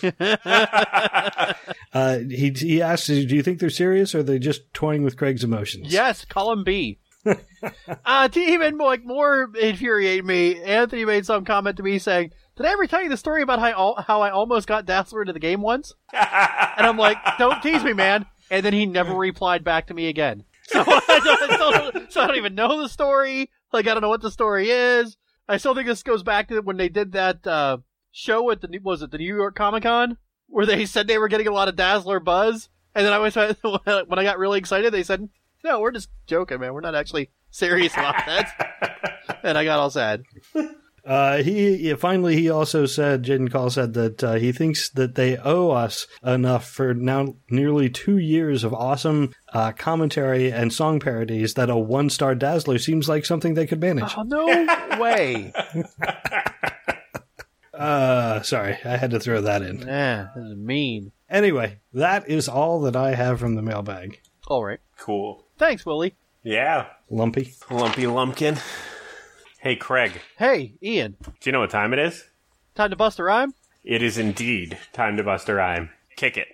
C: uh, he, he asked, do you think they're serious or are they just toying with Craig's emotions?
A: Yes, column B. uh, to even like more infuriate me, Anthony made some comment to me saying, did I ever tell you the story about how, how I almost got Dazzler into the game once? And I'm like, don't tease me, man. And then he never replied back to me again. So I, don't, I still don't, so I don't even know the story. Like, I don't know what the story is. I still think this goes back to when they did that uh, show at the, was it the New York Comic Con? Where they said they were getting a lot of Dazzler buzz. And then I was, when I got really excited, they said, no, we're just joking, man. We're not actually serious about that. And I got all sad.
C: Uh, he yeah, finally he also said, Jaden Call said that uh, he thinks that they owe us enough for now nearly two years of awesome uh, commentary and song parodies that a one-star Dazzler seems like something they could manage.
A: Oh, no way.
C: uh, sorry, I had to throw that in.
A: Yeah, this is mean.
C: Anyway, that is all that I have from the mailbag.
A: All right.
B: Cool.
A: Thanks, Willie.
B: Yeah.
C: Lumpy.
B: Lumpy Lumpkin. Hey, Craig.
A: Hey, Ian.
B: Do you know what time it is?
A: Time to bust a rhyme?
B: It is indeed time to bust a rhyme. Kick it.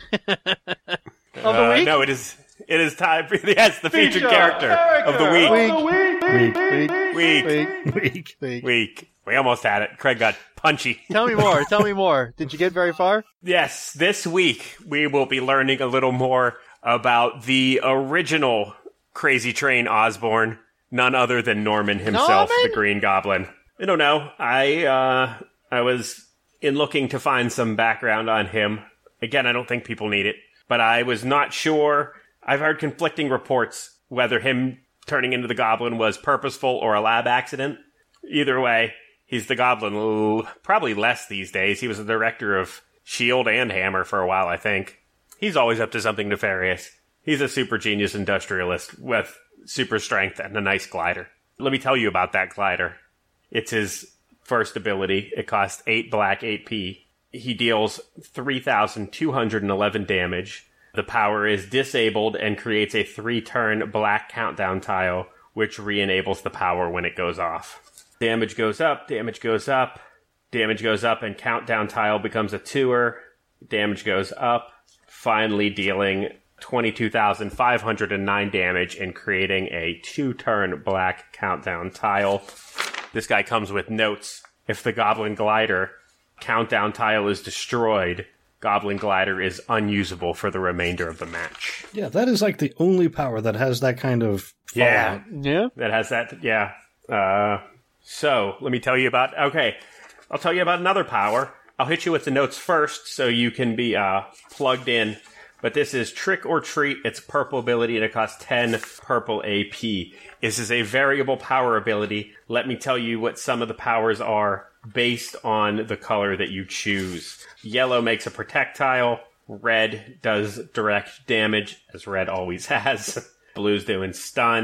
A: Of the week?
B: No, it is It is time for, yes, the featured
A: Feature
B: character,
A: character
B: of the week.
A: Week. Week.
B: Week.
A: Week.
C: Week.
A: Week.
B: Week. We almost had it. Craig got punchy.
A: Tell me more. Tell me more. Did you get very far?
B: Yes, this week we will be learning a little more about the original Crazy Train Osborn, none other than Norman himself,
A: Norman?
B: the Green Goblin. I don't know. I uh, I was in looking to find some background on him. Again, I don't think people need it, but I was not sure. I've heard conflicting reports whether him turning into the Goblin was purposeful or a lab accident. Either way, he's the Goblin. Ooh, probably less these days. He was the director of S H I E L D and Hammer for a while, I think. He's always up to something nefarious. He's a super genius industrialist with super strength and a nice glider. Let me tell you about that glider. It's his first ability. It costs eight black, eight P. He deals three thousand two hundred eleven damage. The power is disabled and creates a three-turn black countdown tile, which re-enables the power when it goes off. Damage goes up, damage goes up, damage goes up, and countdown tile becomes a twoer. Damage goes up, finally dealing twenty-two thousand five hundred nine damage and creating a two-turn black countdown tile. This guy comes with notes. If the Goblin Glider countdown tile is destroyed, Goblin Glider is unusable for the remainder of the match.
C: Yeah, that is like the only power that has that kind of
B: Yeah.
C: fallout.
A: Yeah.
B: That has that, yeah. Uh, so, let me tell you about, okay, I'll tell you about another power. I'll hit you with the notes first so you can be uh, plugged in. But this is Trick or Treat. It's a purple ability and it costs ten purple A P. This is a variable power ability. Let me tell you what some of the powers are based on the color that you choose. Yellow makes a projectile. Red does direct damage, as red always has. Blue's doing stun.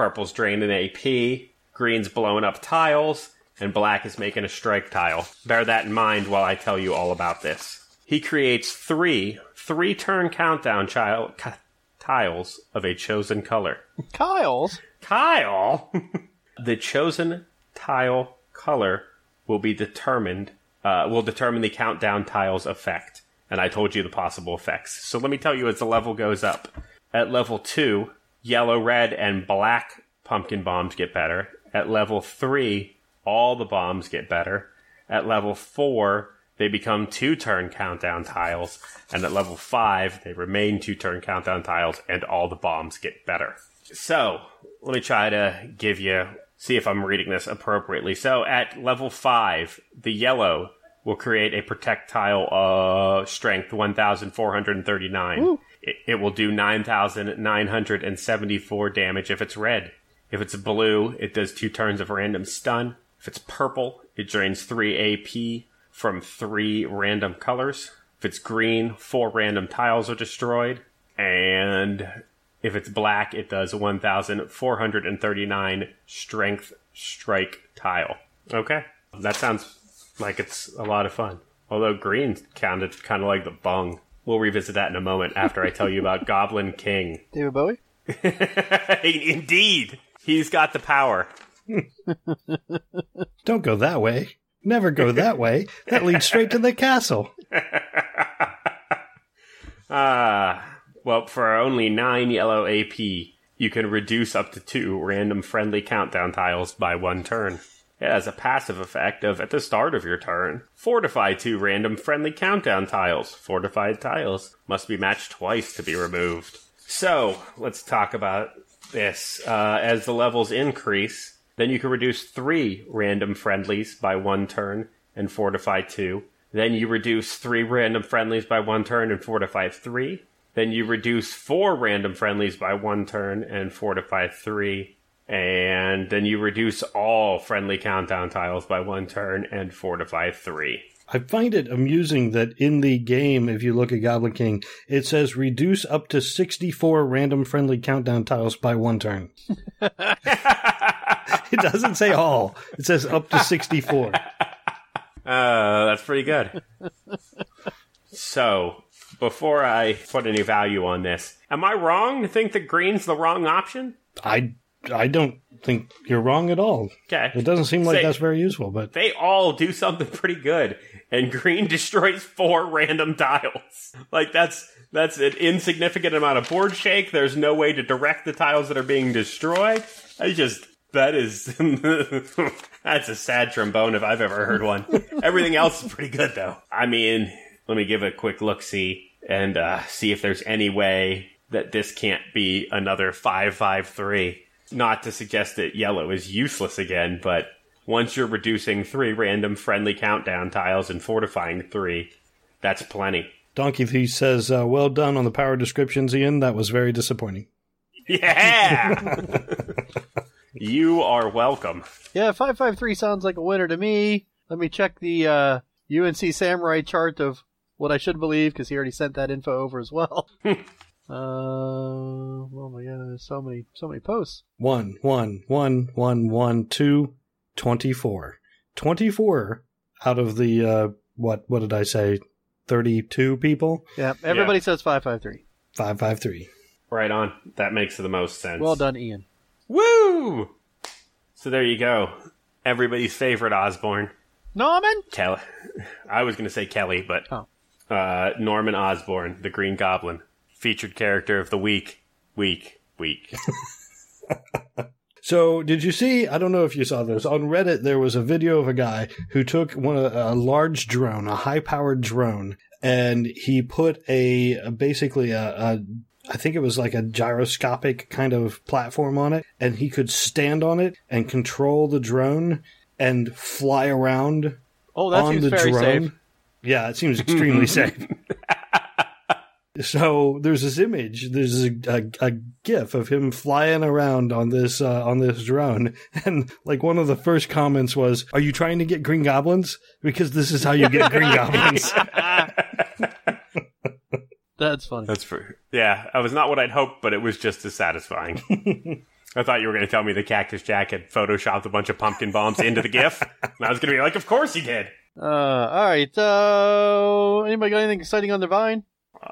B: Purple's draining A P, green's blowing up tiles, and black is making a strike tile. Bear that in mind while I tell you all about this. He creates three three-turn countdown child, ca- tiles of a chosen color.
A: Kyle's?
B: Kyle? The chosen tile color will be determined, uh, will determine the countdown tile's effect. And I told you the possible effects. So let me tell you as the level goes up. At level two, yellow, red, and black pumpkin bombs get better. At level three, all the bombs get better. At level four, they become two-turn countdown tiles. And at level five, they remain two-turn countdown tiles, and all the bombs get better. So, let me try to give you, see if I'm reading this appropriately. So, at level five, the yellow will create a projectile uh, strength one thousand four hundred thirty-nine. It, it will do nine thousand nine hundred seventy-four damage if it's red. If it's blue, it does two turns of random stun. If it's purple, it drains three A P from three random colors. If it's green, four random tiles are destroyed. And if it's black, it does one thousand four hundred thirty-nine strength strike tile. Okay? That sounds like it's a lot of fun. Although green counted kind of like the bung. We'll revisit that in a moment after I tell you about Goblin King.
A: David Bowie?
B: Indeed. He's got the power.
C: Don't go that way. Never go that way. That leads straight to the castle.
B: Ah, uh, well, for only nine yellow A P, you can reduce up to two random friendly countdown tiles by one turn. It has a passive effect of, at the start of your turn, fortify two random friendly countdown tiles. Fortified tiles must be matched twice to be removed. So, let's talk about this. Uh, as the levels increase, then you can reduce three random friendlies by one turn and fortify two. Then you reduce three random friendlies by one turn and fortify three. Then you reduce four random friendlies by one turn and fortify three. And then you reduce all friendly countdown tiles by one turn and fortify three.
C: I find it amusing that in the game, if you look at Goblin King, it says reduce up to sixty-four random friendly countdown tiles by one turn. It doesn't say all. It says up to sixty-four.
B: Uh, that's pretty good. So, before I put any value on this, am I wrong to think that green's the wrong option?
C: I I don't think you're wrong at all.
B: Okay.
C: It doesn't seem like
B: Say,
C: that's very useful, but
B: they all do something pretty good, and green destroys four random tiles. Like, that's that's an insignificant amount of board shake. There's no way to direct the tiles that are being destroyed. I just, that is, that's a sad trombone if I've ever heard one. Everything else is pretty good, though. I mean, let me give a quick look-see and uh, see if there's any way that this can't be another five five three. Not to suggest that yellow is useless again, but once you're reducing three random friendly countdown tiles and fortifying three, that's plenty.
C: Donkey Thief says, uh, well done on the power descriptions, Ian. That was very disappointing.
B: Yeah! You are welcome.
A: Yeah, five five three sounds like a winner to me. Let me check the uh, U N C Samurai chart of what I should believe, because he already sent that info over as well. Uh, oh my god, there's so many, so many posts.
C: One, one, one, one, one, two, twenty-four. Twenty-four out of the, uh, what, what did I say? thirty-two people?
A: Yeah, everybody
B: Yeah.
A: says five five three.
C: five five three.
B: Right on. That makes the most sense.
A: Well done, Ian.
B: Woo! So there you go. Everybody's favorite Osborne.
A: Norman?
B: Kelly. I was going to say Kelly, but
A: Oh.
B: uh, Norman Osborn, the Green Goblin. Featured character of the week. Week. Week.
C: So, did you see, I don't know if you saw this, on Reddit there was a video of a guy who took one of, a large drone, a high-powered drone, and he put a, basically a, a, I think it was like a gyroscopic kind of platform on it, and he could stand on it and control the drone and fly around
A: Oh, that
C: on
A: seems
C: the
A: very
C: drone.
A: safe.
C: Yeah, it seems extremely safe. So there's this image, there's a, a, a GIF of him flying around on this uh, on this drone, and like one of the first comments was, "Are you trying to get green goblins? Because this is how you get green goblins."
A: That's funny.
B: That's for, yeah, that was not what I'd hoped, but it was just as satisfying. I thought you were going to tell me the Cactus Jack had photoshopped a bunch of pumpkin bombs into the GIF. And I was going to be like, of course he did.
A: Uh, alright, uh, anybody got anything exciting on the Vine?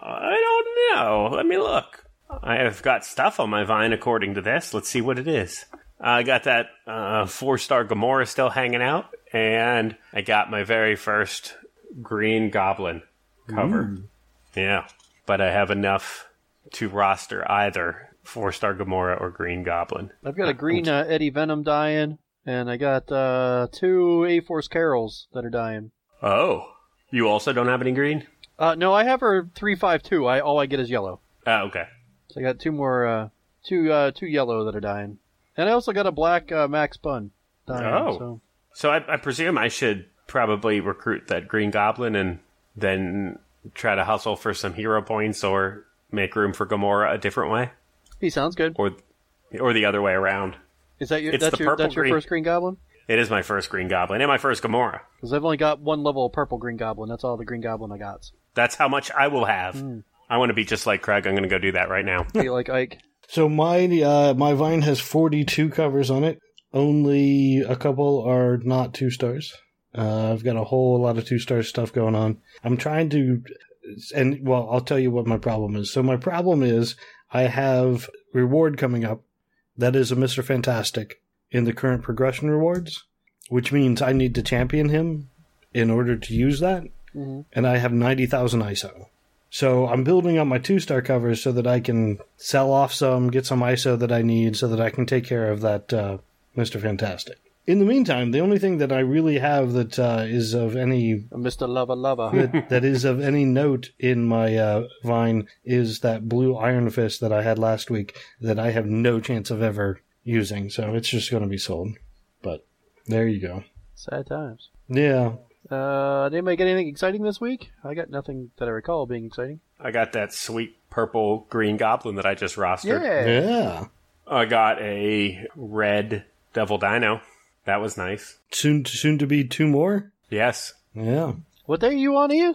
B: I don't know. Let me look. I have got stuff on my Vine according to this. Let's see what it is. I got that uh, four-star Gamora still hanging out, and I got my very first Green Goblin cover.
A: Ooh.
B: Yeah, but I have enough to roster either four-star Gamora or Green Goblin.
A: I've got a green uh, Eddie Venom dying, and I got uh, two A-Force Carols that are dying.
B: Oh, you also don't have any green?
A: Uh, no, I have her three five two. I all I get is yellow.
B: Oh, okay.
A: So I got two more, uh, two uh, two yellow that are dying. And I also got a black uh, Max Bun dying.
B: Oh.
A: So,
B: so I, I presume I should probably recruit that Green Goblin and then try to hustle for some hero points or make room for Gamora a different way?
A: he sounds good.
B: Or or the other way around.
A: Is that your,
B: It's
A: that's
B: the
A: your,
B: purple
A: that's your
B: green.
A: first Green Goblin?
B: It is my first Green Goblin and my first Gamora.
A: Because I've only got one level of purple Green Goblin. That's all the Green Goblin I got.
B: That's how much I will have.
A: Mm.
B: I want to be just like Craig. I'm going to go do that right now.
A: Be like Ike.
C: So my uh, my Vine has forty-two covers on it. Only a couple are not two stars. Uh, I've got a whole lot of two star stuff going on. I'm trying to, and well, I'll tell you what my problem is. So my problem is I have reward coming up that is a Mister Fantastic in the current progression rewards, which means I need to champion him in order to use that,
A: Mm-hmm.
C: and I have ninety thousand I S O. So I'm building up my two-star covers so that I can sell off some, get some I S O that I need so that I can take care of that uh, Mister Fantastic. In the meantime, the only thing that I really have that uh, is of any
A: Mister Lava Lava.
C: that, that is of any note in my uh, Vine is that blue Iron Fist that I had last week that I have no chance of ever using. So it's just going to be sold. But there you go.
A: Sad times.
C: Yeah.
A: Uh, did anybody get anything exciting this week? I got nothing that I recall being exciting.
B: I got that sweet purple Green Goblin that I just rostered.
A: Yeah.
C: Yeah.
B: I got a red Devil Dino. That was nice.
C: Soon, soon to be two more.
B: Yes.
C: Yeah.
A: What day are you on, Ian?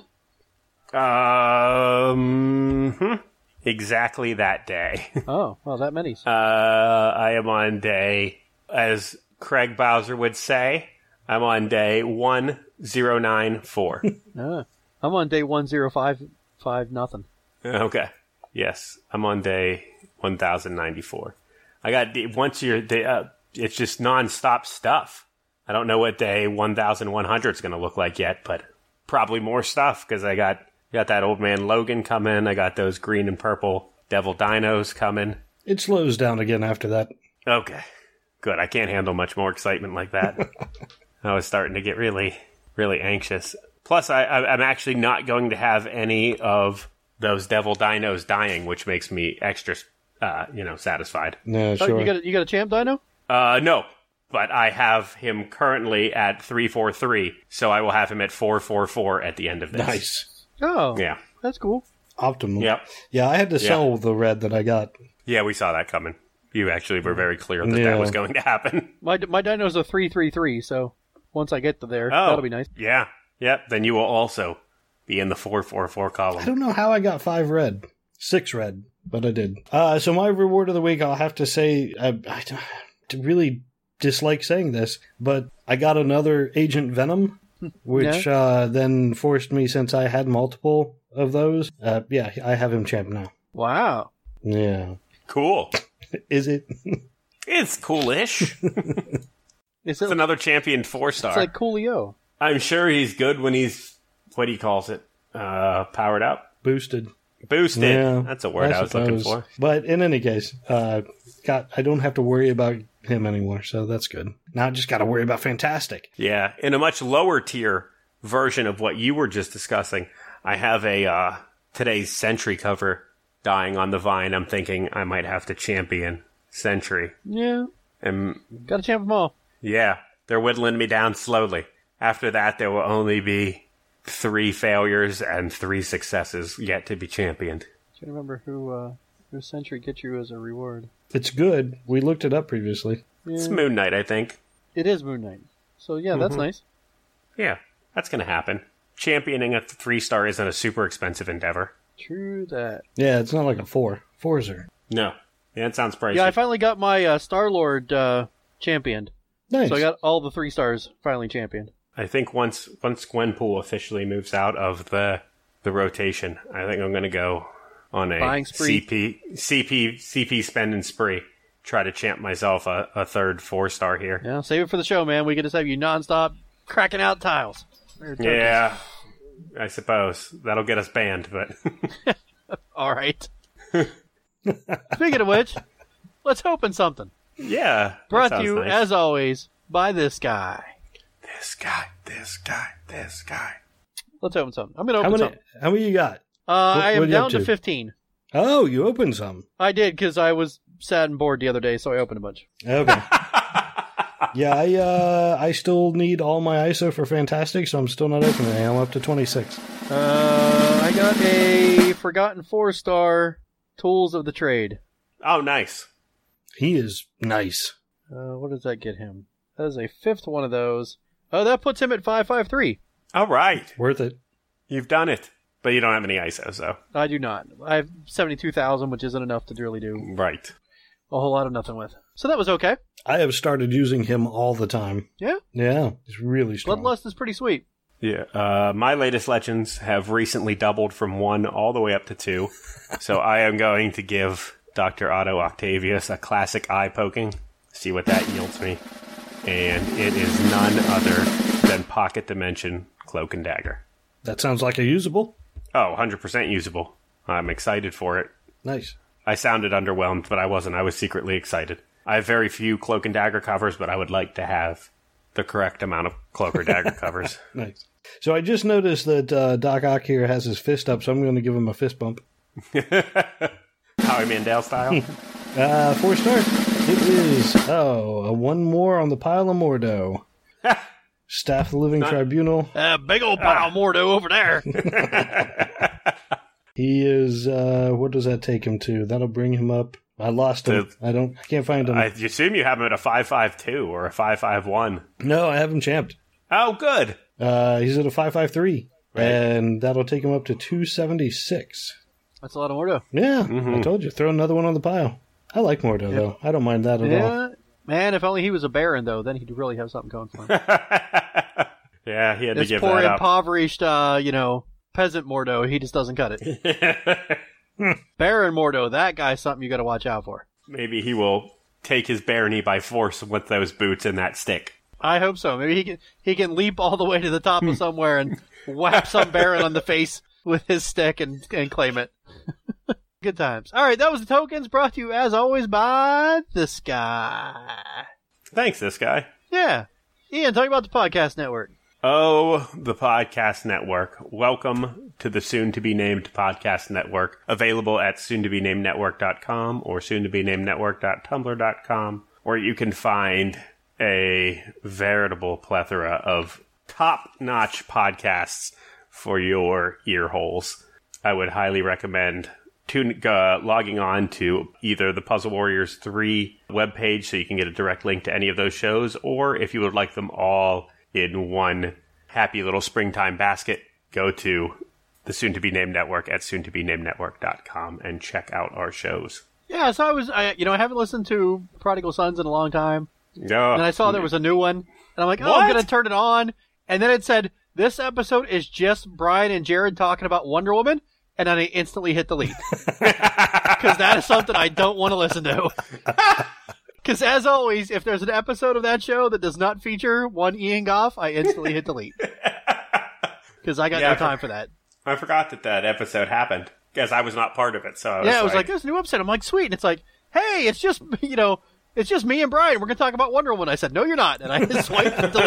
B: Um, hmm. Exactly that day.
A: Oh, well, that many.
B: Uh, I am on day, as Craig Bowser would say, I'm on day one zero nine four.
A: Ah, I'm on day one zero five five nothing.
B: Okay. Yes, I'm on day one thousand ninety-four. I got, the- once you're, the, uh, it's just non-stop stuff. I don't know what day one thousand one hundred is going to look like yet, but probably more stuff because I got, got that old man Logan coming. I got those green and purple Devil Dinos coming.
C: It slows down again after that.
B: Okay. Good. I can't handle much more excitement like that. I was starting to get really, really anxious. Plus, I, I, I'm actually not going to have any of those Devil Dinos dying, which makes me extra, uh, you know, satisfied.
C: Yeah,
A: Oh,
C: sure.
A: you got a, you got a champ dino?
B: Uh, no. But I have him currently at three four three, so I will have him at four four four at the end of this.
C: Nice.
A: Oh,
B: Yeah.
A: that's cool.
C: Optimal.
B: Yep.
C: Yeah, I had to
B: Yeah.
C: sell the red that I got.
B: Yeah, we saw that coming. You actually were very clear that
C: Yeah.
B: that was going to happen.
A: My my dino's a three three three, so once I get to there,
B: Oh.
A: that'll be nice.
B: Yeah. Yep. Then you will also be in the four four four
C: I
B: column.
C: don't know how I got five red. Six red, but I did. Uh, so my reward of the week, I'll have to say, I, I really dislike saying this, but I got another Agent Venom, which uh, then forced me, since I had multiple of those, uh, yeah, I have him champ now.
A: Wow.
C: Yeah.
B: Cool.
C: Is it?
B: It's coolish.
A: It's,
B: It's another champion four star.
A: it's like Coolio.
B: I'm sure he's good when he's, what he calls it, uh, powered up.
C: Boosted.
B: Boosted.
C: Yeah,
B: That's a word I, was looking
C: suppose.
B: for.
C: But in any case, uh, got I don't have to worry about him anymore, so that's good. Now I just got to worry about Fantastic.
B: Yeah. In a much lower tier version of what you were just discussing, I have a, uh, today's Sentry cover dying on the Vine. I'm thinking I might have to champion Sentry.
A: Yeah,
B: And
A: got to champ them all.
B: yeah, they're whittling me down slowly. After that, there will only be three failures and three successes yet to be championed.
A: Trying to remember who uh, who Sentry get you as a reward.
C: It's good. We looked it up previously.
A: Yeah,
B: It's Moon Knight, I think.
A: it is Moon Knight. So yeah, that's
B: Mhm.
A: nice.
B: Yeah, that's going to happen. Championing a three star isn't a super expensive endeavor.
A: True that.
C: Yeah, it's not like a four. Fours are.
B: No. Yeah, it sounds pricey.
A: Yeah, I finally got my uh, Star-Lord uh, championed.
C: Nice.
A: So I got all the three stars finally championed.
B: I think once once Gwenpool officially moves out of the the rotation, I think I'm going to go on a
A: Buying spree.
B: C P C P C P spending spree. Try to champ myself a, a third four star here.
A: Yeah, save it for the show, man. We get to have you nonstop cracking out tiles.
B: Yeah, I suppose that'll get us banned, but
A: all right. Speaking of which, let's open something.
B: yeah,
A: Brought
B: that
A: to you,
B: sounds nice.
A: as always, by this guy.
B: This guy, this guy, this guy.
A: Let's open something. I'm going to
C: How
A: open
C: many,
A: something.
C: how many you got?
A: Uh,
C: what-
A: I
C: what
A: am
C: are you up
A: down to
C: to?
A: fifteen.
C: Oh, you opened some.
A: I did because I was sad and bored the other day, so I opened a bunch.
C: Okay. Yeah, I uh, I still need all my I S O for Fantastic, so I'm still not opening it. I'm up to twenty-six.
A: Uh, I got a Forgotten four-star Tools of the Trade.
B: Oh, nice.
C: He is nice.
A: Uh, what does that get him? That is a fifth one of those. Oh, that puts him at five five three.
B: All right,
C: Worth it.
B: you've done it, but you don't have any I S O, so
A: I do not. I have seventy-two thousand, which isn't enough to really do
B: right.
A: a whole lot of nothing with. So that was okay.
C: I have started using him all the time.
A: Yeah.
C: Yeah, he's really strong.
A: Bloodlust is pretty sweet.
B: Yeah, uh, my latest legends have recently doubled from one all the way up to two, so I am going to give Doctor Otto Octavius a classic eye poking, see what that yields me, and it is none other than Pocket Dimension Cloak and Dagger.
C: That sounds like a usable.
B: Oh, one hundred percent usable. I'm excited for it.
C: Nice.
B: I sounded underwhelmed, but I wasn't. I was secretly excited. I have very few Cloak and Dagger covers, but I would like to have the correct amount of Cloak or Dagger covers.
C: Nice. So I just noticed that uh, Doc Ock here has his fist up, so I'm going to give him a fist bump.
B: Howie Mandel style.
C: Uh, four star. It is, oh, a one more on the pile of Mordo. Staff the Living
B: Not-
A: Uh,
C: Tribunal.
A: big old pile of Mordo over there.
C: He is, uh, what does that take him to? That'll bring him up. I lost him.
B: To-
C: I don't, I can't find him.
B: I assume you have him at a five five two or a five five one.
C: No, I have him champed.
B: Oh, good.
C: Uh, he's at a five five three.
B: Right.
C: And that'll take him up to two seventy-six.
A: That's a lot of Mordo.
C: Yeah,
B: Mhm.
C: I told you. Throw another one on the pile. I like Mordo, though. I don't mind that at all.
A: Yeah. Man, if only he was a Baron, though, then he'd really have something going for him.
B: Yeah, he had to
A: This
B: give
A: poor,
B: that up.
A: impoverished, uh, you know, peasant Mordo, he just doesn't cut it. Baron Mordo, that guy's something you got to watch out for.
B: Maybe he will take his barony by force with those boots and that stick.
A: I hope so. Maybe he can he can leap all the way to the top of somewhere and whap some Baron on the face with his stick and, and claim it. Good times. All right, that was the tokens brought to you, as always, by this guy.
B: Thanks, this guy.
A: Yeah. Ian, talk about the podcast network.
B: Oh, the Podcast Network. Welcome to the soon-to-be-named Podcast Network, available at soon to be named network dot com or soon to be named network dot tumblr dot com, where you can find a veritable plethora of top-notch podcasts for your ear holes. I would highly recommend tune, uh, logging on to either the Puzzle Warriors three webpage so you can get a direct link to any of those shows, or if you would like them all in one happy little springtime basket, go to the soon-to-be-named network at soon to be named network dot com and check out our shows.
A: Yeah, so I was, I, you know, I haven't listened to Prodigal Sons in a long time.
B: Oh,
A: And I saw there was a new one. And I'm like, oh,
B: What?
A: I'm going to turn it on. And then it said, this episode is just Brian and Jared talking about Wonder Woman. And then I instantly hit delete. Because that is something I don't want to listen to. Because as always, if there's an episode of that show that does not feature one Ian Goff, I instantly hit delete. Because I got
B: Yeah,
A: no
B: for-
A: time for that.
B: I forgot that that episode happened because I was not part of it. So I was
A: Yeah, it was like,
B: like
A: there's a new episode. I'm like, sweet. And it's like, hey, it's just, you know, it's just me and Brian. We're going to talk about Wonder Woman. I said, no, you're not. And I swiped and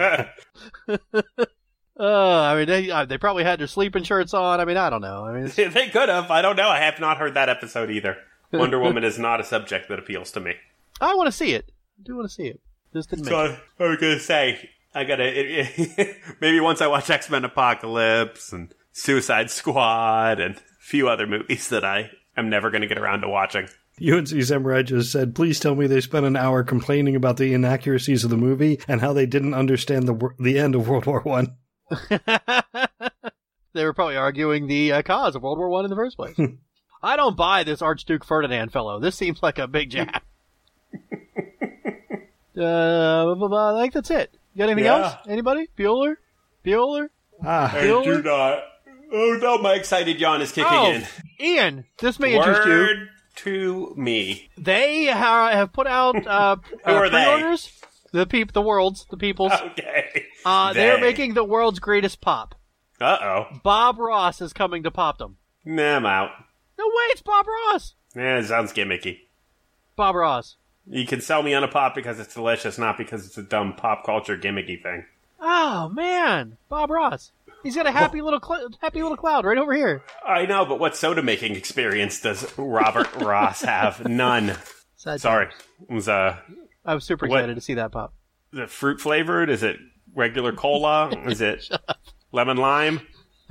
A: delete. Uh, I mean, they uh, they probably had their sleeping shirts on. I mean, I don't know. I mean, it's,
B: they could have. I don't know. I have not heard that episode either. Wonder Woman is not a subject that appeals to me.
A: I want to see it. I do want to see it. Just didn't make
B: So
A: it.
B: I, I was gonna say I gotta it, it, maybe once I watch X-Men Apocalypse and Suicide Squad and a few other movies that I am never gonna get around to watching.
C: U N C Samurai just said, please tell me they spent an hour complaining about the inaccuracies of the movie and how they didn't understand the wor- the end of World War One.
A: They were probably arguing the uh, cause of World War One in the first place. I don't buy this Archduke Ferdinand fellow. This seems like a big jab. uh, I think that's it. You got anything
B: Yeah.
A: else? Anybody? Bueller? Bueller?
C: Ah,
B: I do not. Oh no, my excited yawn is kicking
A: Oh,
B: in.
A: Ian, this may interest you.
B: Word to me.
A: They ha- have put out uh,
B: Who
A: uh,
B: are they?
A: pre-orders. The peop, the world's, the people's.
B: Okay.
A: Uh, they're
B: They.
A: making the world's greatest pop.
B: Uh-oh.
A: Bob Ross is coming to pop them.
B: Nah, I'm out.
A: No way, it's Bob Ross.
B: Yeah, it sounds gimmicky.
A: Bob Ross.
B: You can sell me on a pop because it's delicious, not because it's a dumb pop culture gimmicky thing.
A: Oh man, Bob Ross. He's got a happy little cl- happy little cloud right over here.
B: I know, but what soda making experience does Robert Ross have? None.
A: Sad
B: Sorry. It was, uh,
A: I was super
B: What?
A: excited to see that pop.
B: is it fruit flavored? Is it regular cola? Is it lemon lime?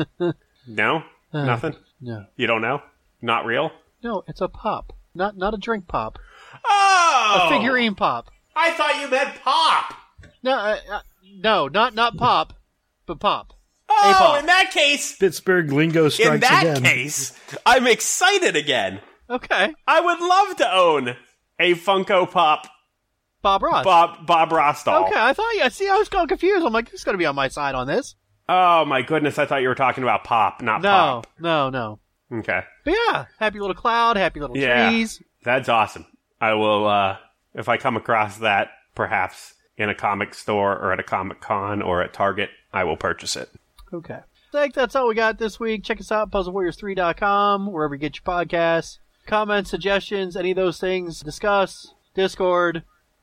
B: No? Nothing?
A: No,
B: You don't know? Not real?
A: no, it's a pop, not not a drink pop,
B: Oh!
A: a figurine pop.
B: I thought you meant pop!
A: No, uh, uh, no, not not pop, but pop.
B: Oh,
A: pop.
B: in that case,
C: Pittsburgh lingo strikes
B: in that
C: again.
B: case, I'm excited again.
A: Okay,
B: I would love to own a Funko Pop
A: Bob Ross.
B: Bob Bob Ross doll.
A: Okay, I thought. Yeah, see, I was kind of confused. I'm like, he's going to be on my side on this.
B: Oh my goodness, I thought you were talking about pop, not
A: No,
B: pop.
A: no, no.
B: Okay.
A: But yeah, happy little cloud, happy little
B: Yeah.
A: trees.
B: That's awesome. I will, uh, if I come across that, perhaps in a comic store or at a Comic Con or at Target, I will purchase it.
A: Okay. I think that's all we got this week. Check us out, puzzle warriors three dot com, wherever you get your podcasts. Comments, suggestions, any of those things, discuss, Discord,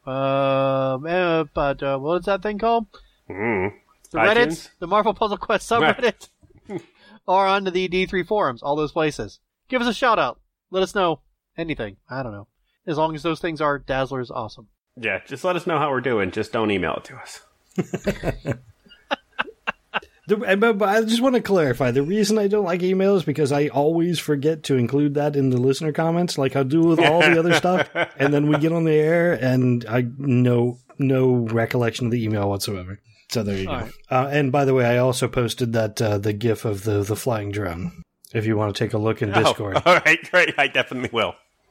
A: um, eh, but, uh, what is that thing called?
B: Mm.
A: The Reddit,
B: iTunes?
A: the Marvel Puzzle Quest subreddit, or onto the D three forums, all those places. Give us a shout out. Let us know anything. I don't know. As long as those things are Dazzler's awesome.
B: Yeah, just let us know how we're doing. Just don't email it to us.
C: The, but, but I just want to clarify. The reason I don't like email is because I always forget to include that in the listener comments, like I do with all the other stuff. And then we get on the air, and I no no recollection of the email whatsoever. So there you
A: All
C: go.
A: right.
C: Uh, and by the way, I also posted that uh, the GIF of the the flying drone. If you want to take a look in Discord.
B: Oh, all right, great. I definitely will.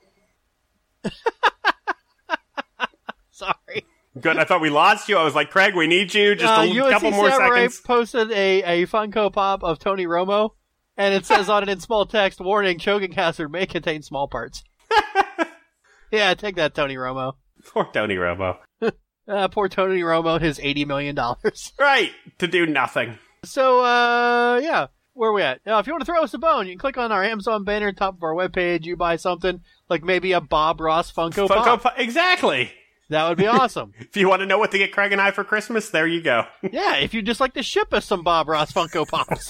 A: Sorry.
B: Good. I thought we lost you. I was like, Craig, we need you. Just
A: Uh,
B: a
A: U N C
B: couple more
A: Samurai
B: seconds.
A: posted a, a Funko Pop of Tony Romo, and it says on it in small text, warning, choking hazard may contain small parts. Yeah, take that, Tony Romo.
B: Poor Tony Robo.
A: Uh, poor Tony Romo and his eighty million dollars.
B: Right. To do nothing.
A: So, uh, yeah. Where are we at? Now, if you want to throw us a bone, you can click on our Amazon banner top of our webpage. You buy something, like maybe a Bob Ross Funko,
B: Funko
A: Pop.
B: Pop. Exactly.
A: That would be awesome.
B: If you want to know what to get Craig and I for Christmas, there you go.
A: Yeah, if you'd just like to ship us some Bob Ross Funko Pops.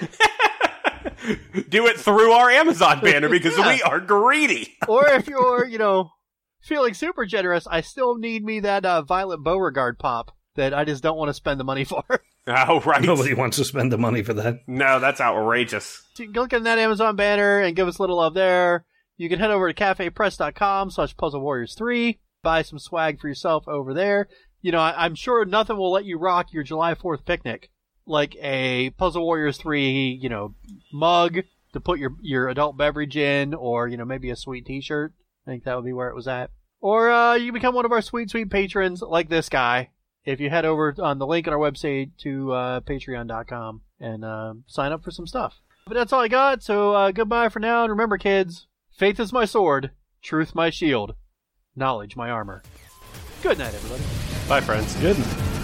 B: Do it through our Amazon banner because
A: Yeah.
B: we are greedy.
A: Or if you're, you know, feeling super generous, I still need me that uh, Violet Beauregard pop that I just don't want to spend the money for.
B: Oh, right.
C: Nobody wants to spend the money for that.
B: No, that's outrageous.
A: So you can click on that Amazon banner and give us a little love there. You can head over to cafepress.com slash Puzzle Warriors 3. Buy some swag for yourself over there. You know, I, I'm sure nothing will let you rock your July fourth picnic like a Puzzle Warriors three, you know, mug to put your, your adult beverage in, or, you know, maybe a sweet t-shirt. I think that would be where it was at. Or uh, you can become one of our sweet, sweet patrons like this guy if you head over on the link on our website to uh, patreon dot com and uh, sign up for some stuff. But that's all I got, so uh, goodbye for now. And remember, kids, faith is my sword, truth my shield, knowledge my armor. Good night, everybody.
B: Bye, friends.
C: Good.